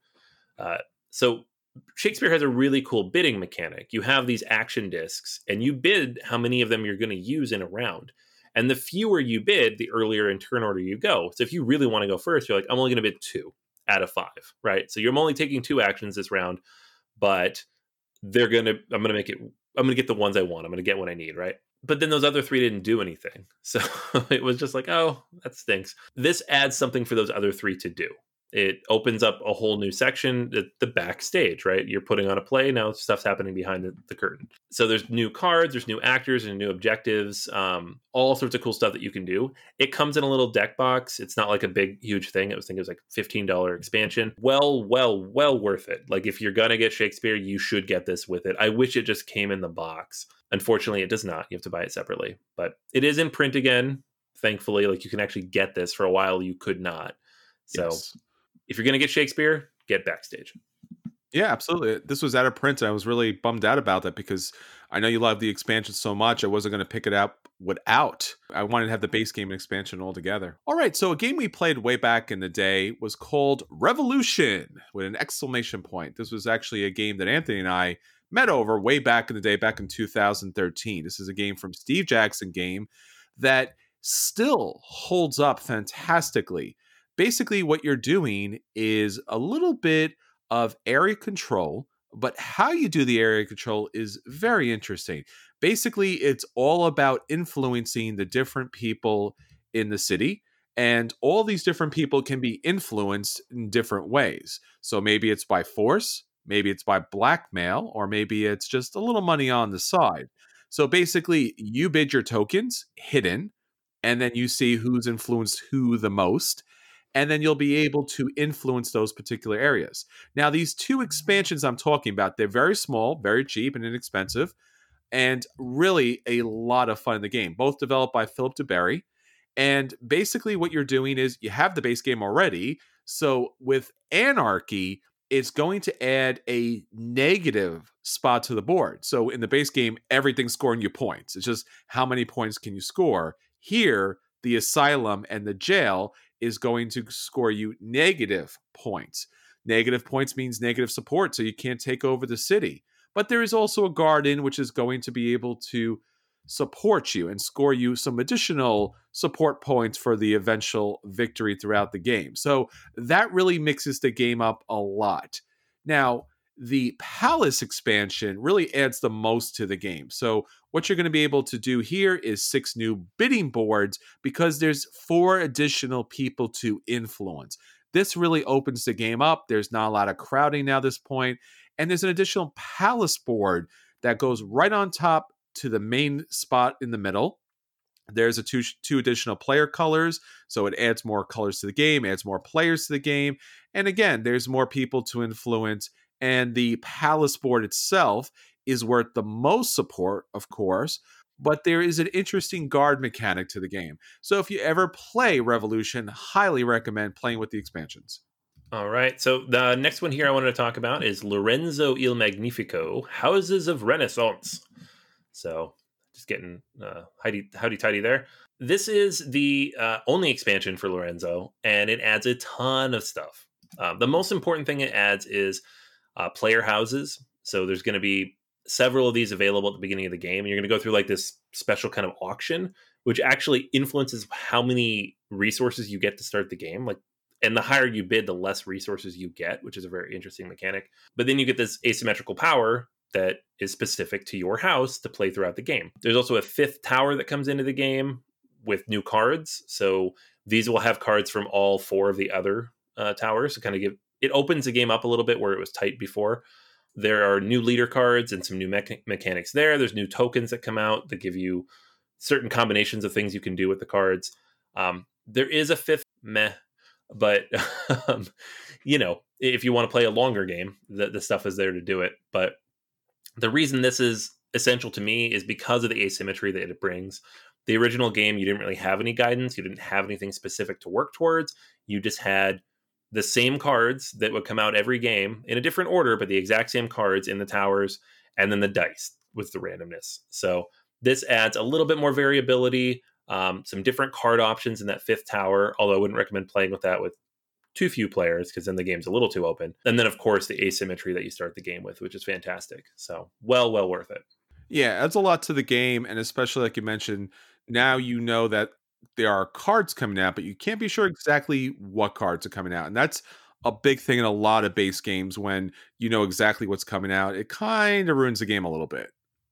So Shakespeare has a really cool bidding mechanic. You have these action discs, and you bid how many of them you're going to use in a round. And the fewer you bid, the earlier in turn order you go. So if you really want to go first, you're like, I'm only going to bid 2 out of 5, right? So you're only taking 2 actions this round, but I'm going to get the ones I want. I'm going to get what I need, right? But then those other 3 didn't do anything. So it was just like, oh, that stinks. This adds something for those other 3 to do. It opens up a whole new section, the backstage, right? You're putting on a play. Now stuff's happening behind the curtain. So there's new cards, there's new actors and new objectives, all sorts of cool stuff that you can do. It comes in a little deck box. It's not like a big, huge thing. I think it was like $15 expansion. Well worth it. Like if you're going to get Shakespeare, you should get this with it. I wish it just came in the box. Unfortunately, it does not. You have to buy it separately. But it is in print again, thankfully. Like you can actually get this. For a while, you could not. So yes. If you're going to get Shakespeare, get Backstage. Yeah, absolutely. This was out of print, and I was really bummed out about that because I know you love the expansion so much. I wasn't going to pick it up without. I wanted to have the base game and expansion all together. All right, so a game we played way back in the day was called Revolution with an exclamation point. This was actually a game that Anthony and I met over way back in the day, back in 2013. This is a game from Steve Jackson Game that still holds up fantastically. Basically, what you're doing is a little bit of area control, but how you do the area control is very interesting. Basically, it's all about influencing the different people in the city, and all these different people can be influenced in different ways. So maybe it's by force, maybe it's by blackmail, or maybe it's just a little money on the side. So basically, you bid your tokens hidden, and then you see who's influenced who the most. And then you'll be able to influence those particular areas. Now, these 2 expansions I'm talking about, they're very small, very cheap and inexpensive, and really a lot of fun in the game. Both developed by Philip DeBerry. And basically what you're doing is you have the base game already. So with Anarchy, it's going to add a negative spot to the board. So in the base game, everything's scoring you points. It's just how many points can you score. Here, the asylum and the jail is going to score you negative points. Negative points means negative support, so you can't take over the city. But there is also a garden which is going to be able to support you and score you some additional support points for the eventual victory throughout the game. So that really mixes the game up a lot. Now, the Palace expansion really adds the most to the game. So what you're going to be able to do here is 6 new bidding boards because there's 4 additional people to influence. This really opens the game up. There's not a lot of crowding now at this point. And there's an additional Palace board that goes right on top to the main spot in the middle. There's a two additional player colors, so it adds more colors to the game, adds more players to the game. And again, there's more people to influence. And the Palace board itself is worth the most support, of course, but there is an interesting guard mechanic to the game. So if you ever play Revolution, highly recommend playing with the expansions. All right. So the next one here I wanted to talk about is Lorenzo il Magnifico, Houses of Renaissance. So just getting howdy tidy there. This is the only expansion for Lorenzo, and it adds a ton of stuff. The most important thing it adds is player houses. So there's going to be several of these available at the beginning of the game. And you're going to go through like this special kind of auction, which actually influences how many resources you get to start the game. Like, and the higher you bid, the less resources you get, which is a very interesting mechanic. But then you get this asymmetrical power that is specific to your house to play throughout the game. There's also a fifth tower that comes into the game with new cards. So these will have cards from all four of the other towers to kind of give it opens the game up a little bit where it was tight before. There are new leader cards and some new mechanics there. There's new tokens that come out that give you certain combinations of things you can do with the cards. There is a fifth meh, but if you want to play a longer game, the stuff is there to do it. But the reason this is essential to me is because of the asymmetry that it brings. The original game, you didn't really have any guidance. You didn't have anything specific to work towards. You just had the same cards that would come out every game in a different order, but the exact same cards in the towers, and then the dice with the randomness. So this adds a little bit more variability, some different card options in that fifth tower, although I wouldn't recommend playing with that with too few players because then the game's a little too open. And then, of course, the asymmetry that you start the game with, which is fantastic. So well worth it. Yeah, adds a lot to the game, and especially like you mentioned, now you know that there are cards coming out, but you can't be sure exactly what cards are coming out. And that's a big thing in a lot of base games when you know exactly what's coming out. It kind of ruins the game a little bit.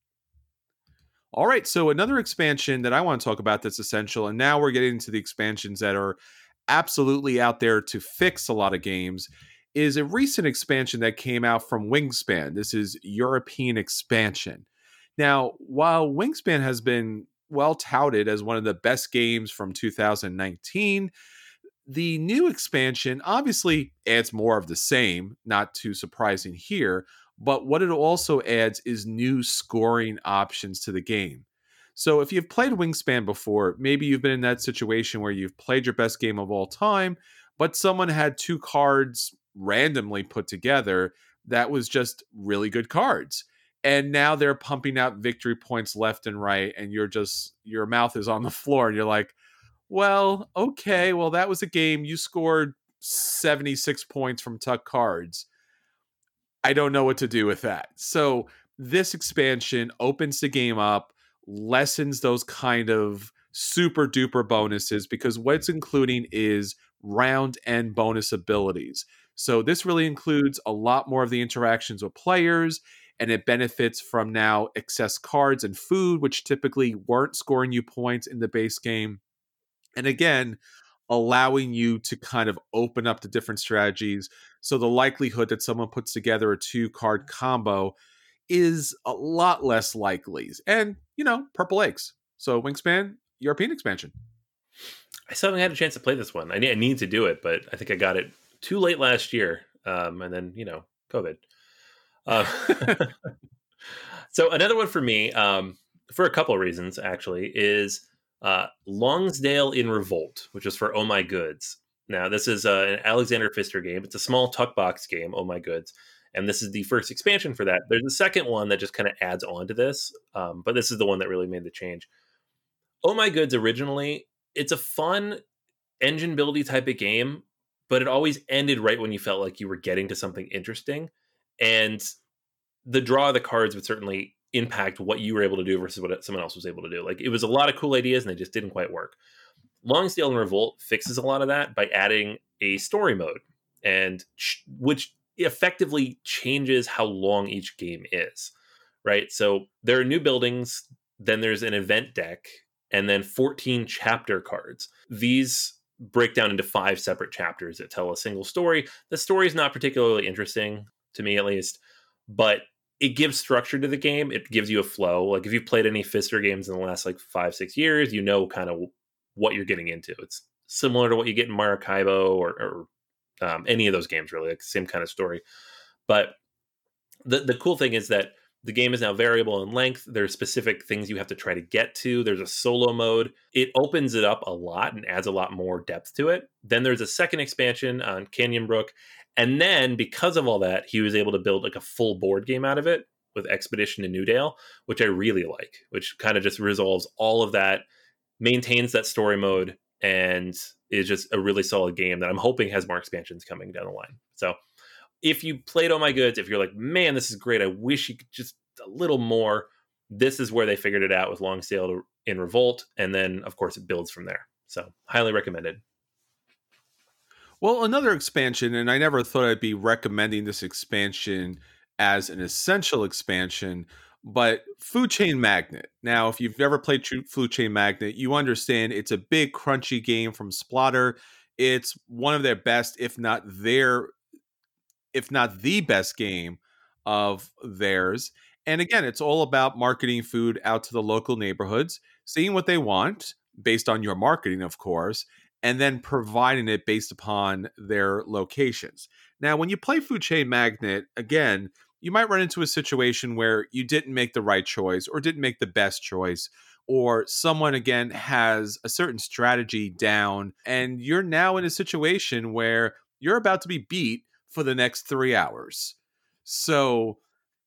All right, so another expansion that I want to talk about that's essential, and now we're getting into the expansions that are absolutely out there to fix a lot of games, is a recent expansion that came out from Wingspan. This is European expansion. Now, while Wingspan has been well touted as one of the best games from 2019, the new expansion obviously adds more of the same, not too surprising here, but what it also adds is new scoring options to the game. So if you've played Wingspan before, maybe you've been in that situation where you've played your best game of all time, but someone had two cards randomly put together that was just really good cards. And now they're pumping out victory points left and right, and your mouth is on the floor, and you're like, well, okay, well, that was a game. You scored 76 points from Tuck cards. I don't know what to do with that. So this expansion opens the game up, lessens those kind of super duper bonuses because what it's including is round end bonus abilities. So this really includes a lot more of the interactions with players, and it benefits from now excess cards and food, which typically weren't scoring you points in the base game. And again, allowing you to kind of open up the different strategies. So the likelihood that someone puts together a 2-card combo is a lot less likely. And, purple eggs. So Wingspan, European expansion. I still haven't had a chance to play this one. I need to do it, but I think I got it too late last year. And then, COVID. So another one for me, for a couple of reasons, actually, is Longsdale in Revolt, which is for Oh My Goods. Now, this is an Alexander Pfister game. It's a small tuck box game, Oh My Goods. And this is the first expansion for that. There's a second one that just kind of adds on to this. But this is the one that really made the change. Oh My Goods originally, it's a fun engine buildy type of game, but it always ended right when you felt like you were getting to something interesting. And the draw of the cards would certainly impact what you were able to do versus what someone else was able to do. Like, it was a lot of cool ideas and they just didn't quite work. Longsdale and Revolt fixes a lot of that by adding a story mode, and which effectively changes how long each game is, right? So there are new buildings, then there's an event deck, and then 14 chapter cards. These break down into 5 separate chapters that tell a single story. The story is not particularly interesting, to me at least, but it gives structure to the game. It gives you a flow. Like, if you've played any Pfister games in the last 5-6 years, you know kind of what you're getting into. It's similar to what you get in Maracaibo or any of those games, really, like same kind of story. But the cool thing is that The game is now variable in length. There's specific things you have to try to get to. There's a solo mode. It opens it up a lot and adds a lot more depth to it. Then there's a second expansion on Canyon Brook. And then because of all that, he was able to build like a full board game out of it with Expedition to Newdale, which I really like, which kind of just resolves all of that, maintains that story mode, and is just a really solid game that I'm hoping has more expansions coming down the line. So if you played Oh My Goods, if you're like, man, this is great, I wish you could just a little more, this is where they figured it out with Long Sail in Revolt. And then, of course, it builds from there. So highly recommended. Well, another expansion, and I never thought I'd be recommending this expansion as an essential expansion, but Food Chain Magnate. Now, if you've never played Food Chain Magnate, you understand it's a big, crunchy game from Splotter. It's one of their best, if not the best game of theirs. And again, it's all about marketing food out to the local neighborhoods, seeing what they want based on your marketing, of course, and then providing it based upon their locations. Now, when you play Food Chain Magnate, again, you might run into a situation where you didn't make the right choice or didn't make the best choice, or someone, again, has a certain strategy down, and you're now in a situation where you're about to be beat for the next 3 hours. So,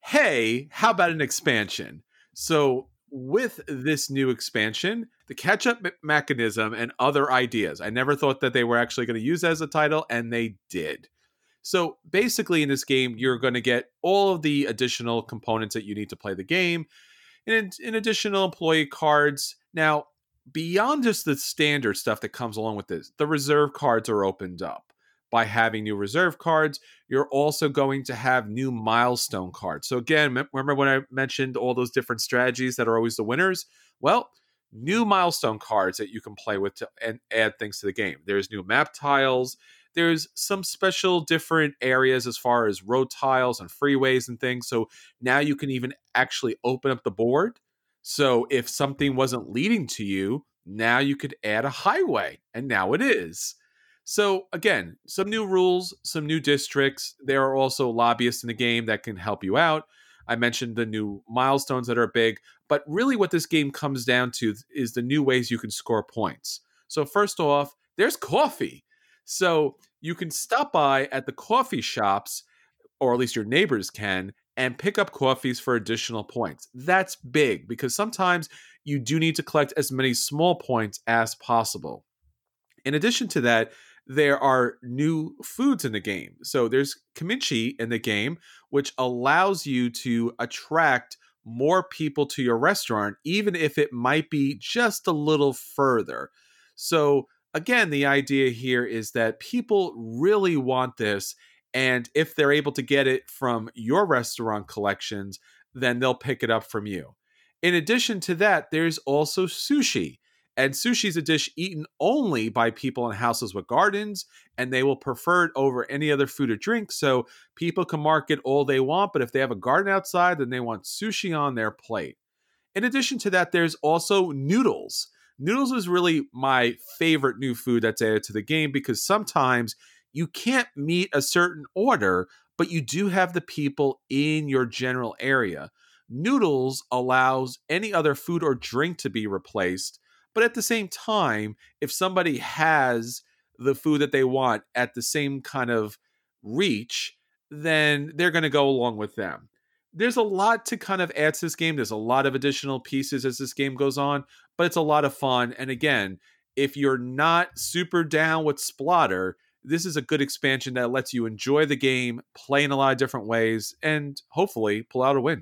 hey, how about an expansion? So, with this new expansion, the catch-up mechanism and other ideas, I never thought that they were actually going to use as a title, and they did. So basically in this game, you're going to get all of the additional components that you need to play the game, and in additional employee cards. Now, beyond just the standard stuff that comes along with this, the reserve cards are opened up. By having new reserve cards, you're also going to have new milestone cards. So again, remember when I mentioned all those different strategies that are always the winners? Well, new milestone cards that you can play with and add things to the game. There's new map tiles. There's some special different areas as far as road tiles and freeways and things. So now you can even actually open up the board. So if something wasn't leading to you, now you could add a highway, and now it is. So again, some new rules, some new districts. There are also lobbyists in the game that can help you out. I mentioned the new milestones that are big, but really what this game comes down to is the new ways you can score points. So first off, there's coffee. So you can stop by at the coffee shops, or at least your neighbors can, and pick up coffees for additional points. That's big because sometimes you do need to collect as many small points as possible. In addition to that, there are new foods in the game. So there's kimchi in the game, which allows you to attract more people to your restaurant, even if it might be just a little further. So again, the idea here is that people really want this, and if they're able to get it from your restaurant collections, then they'll pick it up from you. In addition to that, there's also sushi. And sushi is a dish eaten only by people in houses with gardens, and they will prefer it over any other food or drink. So people can market all they want, but if they have a garden outside, then they want sushi on their plate. In addition to that, there's also noodles. Noodles is really my favorite new food that's added to the game because sometimes you can't meet a certain order, but you do have the people in your general area. Noodles allows any other food or drink to be replaced. But at the same time, if somebody has the food that they want at the same kind of reach, then they're going to go along with them. There's a lot to kind of add to this game. There's a lot of additional pieces as this game goes on, but it's a lot of fun. And again, if you're not super down with Splotter, this is a good expansion that lets you enjoy the game, play in a lot of different ways, and hopefully pull out a win.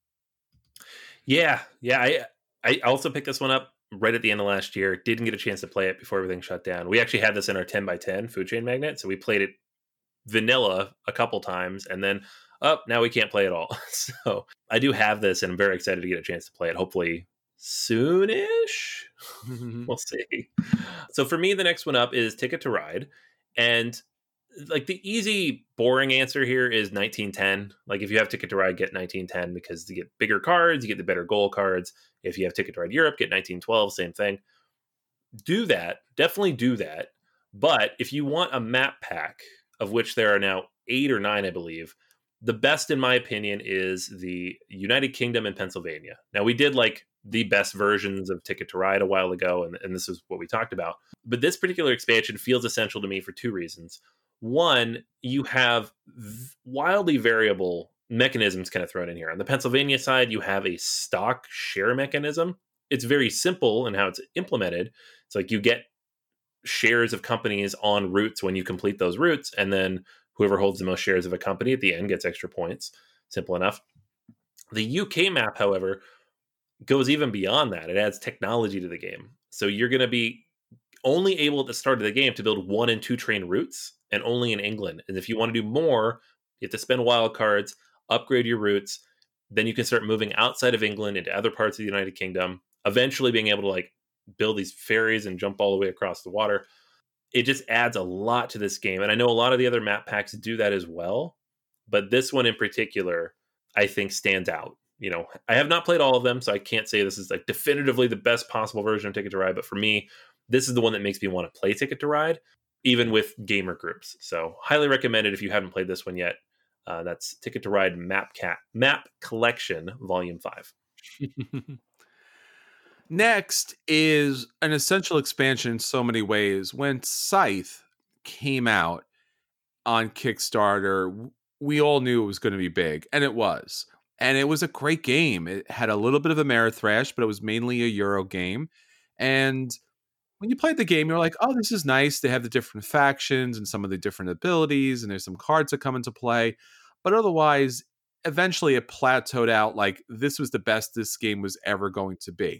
Yeah. I also picked this one up right at the end of last year. Didn't get a chance to play it before everything shut down. We actually had this in our 10x10 Food Chain Magnate, so we played it vanilla a couple times, and then now we can't play it all. So I do have this, and I'm very excited to get a chance to play it. Hopefully soonish. We'll see. So for me, the next one up is Ticket to Ride, and like the easy, boring answer here is 1910. Like if you have Ticket to Ride, get 1910 because you get bigger cards, you get the better goal cards. If you have Ticket to Ride Europe, get 1912, same thing. Do that. Definitely do that. But if you want a map pack, of which there are now 8 or 9, I believe, The best, in my opinion, is the United Kingdom and Pennsylvania. Now, we did like the best versions of Ticket to Ride a while ago, and this is what we talked about. But this particular expansion feels essential to me for two reasons. One, you have wildly variable mechanisms kind of thrown in here. On the Pennsylvania side, you have a stock share mechanism. It's very simple in how it's implemented. It's like you get shares of companies on routes when you complete those routes, and then whoever holds the most shares of a company at the end gets extra points. Simple enough. The UK map, however, goes even beyond that. It adds technology to the game. So you're going to be only able at the start of the game to build 1 and 2 train routes, and only in England. And if you want to do more, you have to spend wild cards, upgrade your routes. Then you can start moving outside of England into other parts of the United Kingdom, eventually being able to like build these ferries and jump all the way across the water. It just adds a lot to this game. And I know a lot of the other map packs do that as well, but this one in particular, I think stands out. You know, I have not played all of them, so I can't say this is like definitively the best possible version of Ticket to Ride, but for me, this is the one that makes me want to play Ticket to Ride, even with gamer groups. So highly recommended if you haven't played this one yet. That's Ticket to Ride Map Collection Volume 5. Next is an essential expansion in so many ways. When Scythe came out on Kickstarter, we all knew it was going to be big, and it was. And it was a great game. It had a little bit of Ameritrash, but it was mainly a Euro game. And when you played the game, you're like, oh, this is nice. They have the different factions and some of the different abilities, and there's some cards that come into play. But otherwise, eventually it plateaued out like this was the best this game was ever going to be.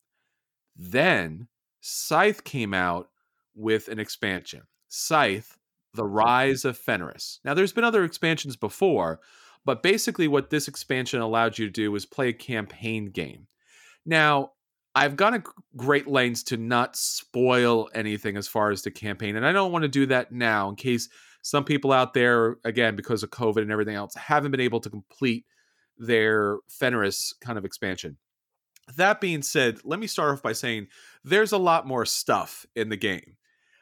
Then Scythe came out with an expansion. Scythe, The Rise of Fenris. Now, there's been other expansions before, but basically what this expansion allowed you to do was play a campaign game. Now, I've gone to great lengths to not spoil anything as far as the campaign, and I don't want to do that now in case some people out there, again, because of COVID and everything else, haven't been able to complete their Fenris kind of expansion. That being said, let me start off by saying there's a lot more stuff in the game.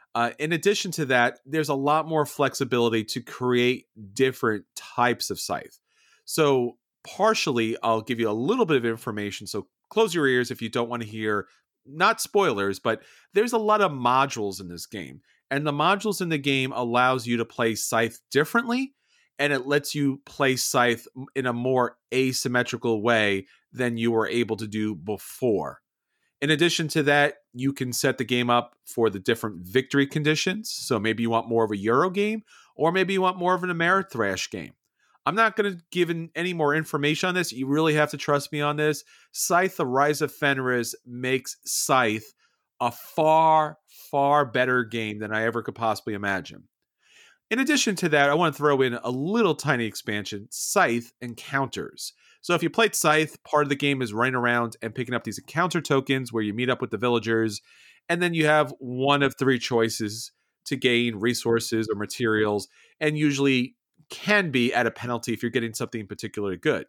In addition to that, there's a lot more flexibility to create different types of scythe. So partially, I'll give you a little bit of information. So close your ears if you don't want to hear, not spoilers, but there's a lot of modules in this game. And the modules in the game allows you to play scythe differently, and it lets you play scythe in a more asymmetrical way than you were able to do before. In addition to that, you can set the game up for the different victory conditions. So maybe you want more of a Euro game, or maybe you want more of an Ameritrash game. I'm not going to give any more information on this. You really have to trust me on this. Scythe, The Rise of Fenris makes Scythe a far, far better game than I ever could possibly imagine. In addition to that, I want to throw in a little tiny expansion, Scythe Encounters. So if you played Scythe, part of the game is running around and picking up these encounter tokens where you meet up with the villagers, and then you have one of 3 choices to gain resources or materials, and usually can be at a penalty if you're getting something particularly good.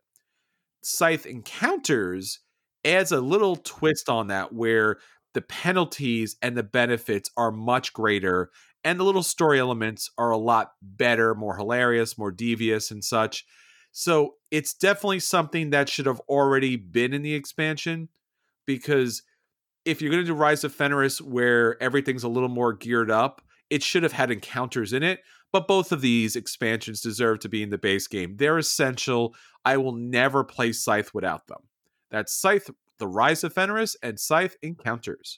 Scythe Encounters adds a little twist on that where the penalties and the benefits are much greater, and the little story elements are a lot better, more hilarious, more devious and such. So it's definitely something that should have already been in the expansion, because if you're going to do Rise of Fenris where everything's a little more geared up, it should have had encounters in it. But both of these expansions deserve to be in the base game. They're essential. I will never play Scythe without them. That's Scythe, The Rise of Fenris, and Scythe Encounters.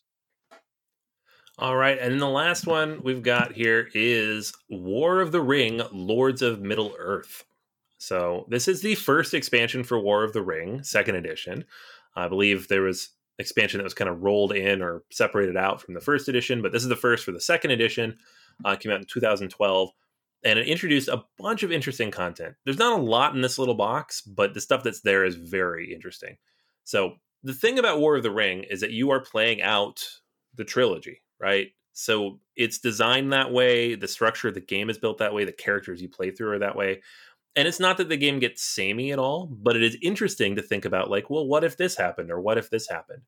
All right, and the last one we've got here is War of the Ring, Lords of Middle-earth. So this is the first expansion for War of the Ring, 2nd edition. I believe there was expansion that was kind of rolled in or separated out from the first edition, but this is the first for the 2nd edition. Came out in 2012, and it introduced a bunch of interesting content. There's not a lot in this little box, but the stuff that's there is very interesting. So the thing about War of the Ring is that you are playing out the trilogy, right? So it's designed that way. The structure of the game is built that way. The characters you play through are that way. And it's not that the game gets samey at all, but it is interesting to think about, like, well, what if this happened, or what if this happened?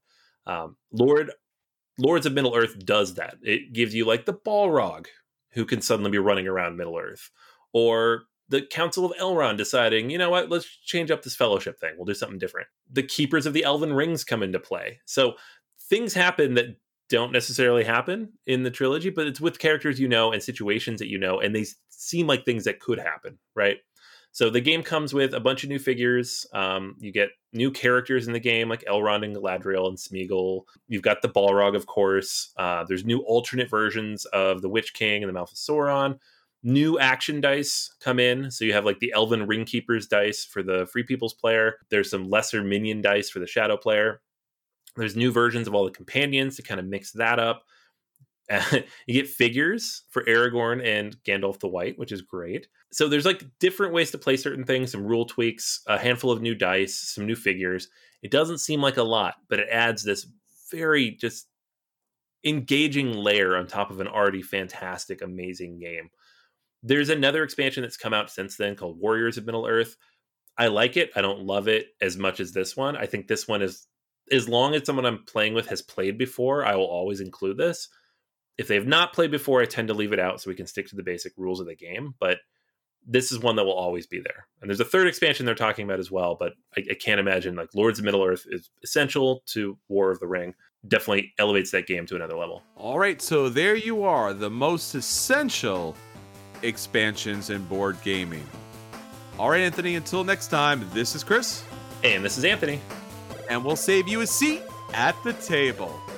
Lords of Middle-earth does that. It gives you, like, the Balrog, who can suddenly be running around Middle-earth, or The Council of Elrond deciding, you know what, let's change up this fellowship thing. We'll do something different. The Keepers of the Elven Rings come into play. So things happen that don't necessarily happen in the trilogy, but it's with characters you know and situations that you know, and they seem like things that could happen, right? So the game comes with a bunch of new figures. You get new characters in the game, like Elrond and Galadriel and Smeagol. You've got the Balrog, of course. There's new alternate versions of the Witch King and the Mouth of Sauron. New action dice come in. So you have like the Elven Ring Keepers dice for the Free People's player. There's some lesser minion dice for the Shadow player. There's new versions of all the companions to kind of mix that up. You get figures for Aragorn and Gandalf the White, which is great. So there's like different ways to play certain things, some rule tweaks, a handful of new dice, some new figures. It doesn't seem like a lot, but it adds this very just engaging layer on top of an already fantastic, amazing game. There's another expansion that's come out since then called Warriors of Middle-earth. I like it. I don't love it as much as this one. I think this one is, as long as someone I'm playing with has played before, I will always include this. If they have not played before, I tend to leave it out so we can stick to the basic rules of the game. But this is one that will always be there. And there's a third expansion they're talking about as well, but I can't imagine, like, Lords of Middle-earth is essential to War of the Ring. Definitely elevates that game to another level. All right, so there you are, the most essential expansions in board gaming. All right, Anthony, until next time, this is Chris. And this is Anthony. And we'll save you a seat at the table.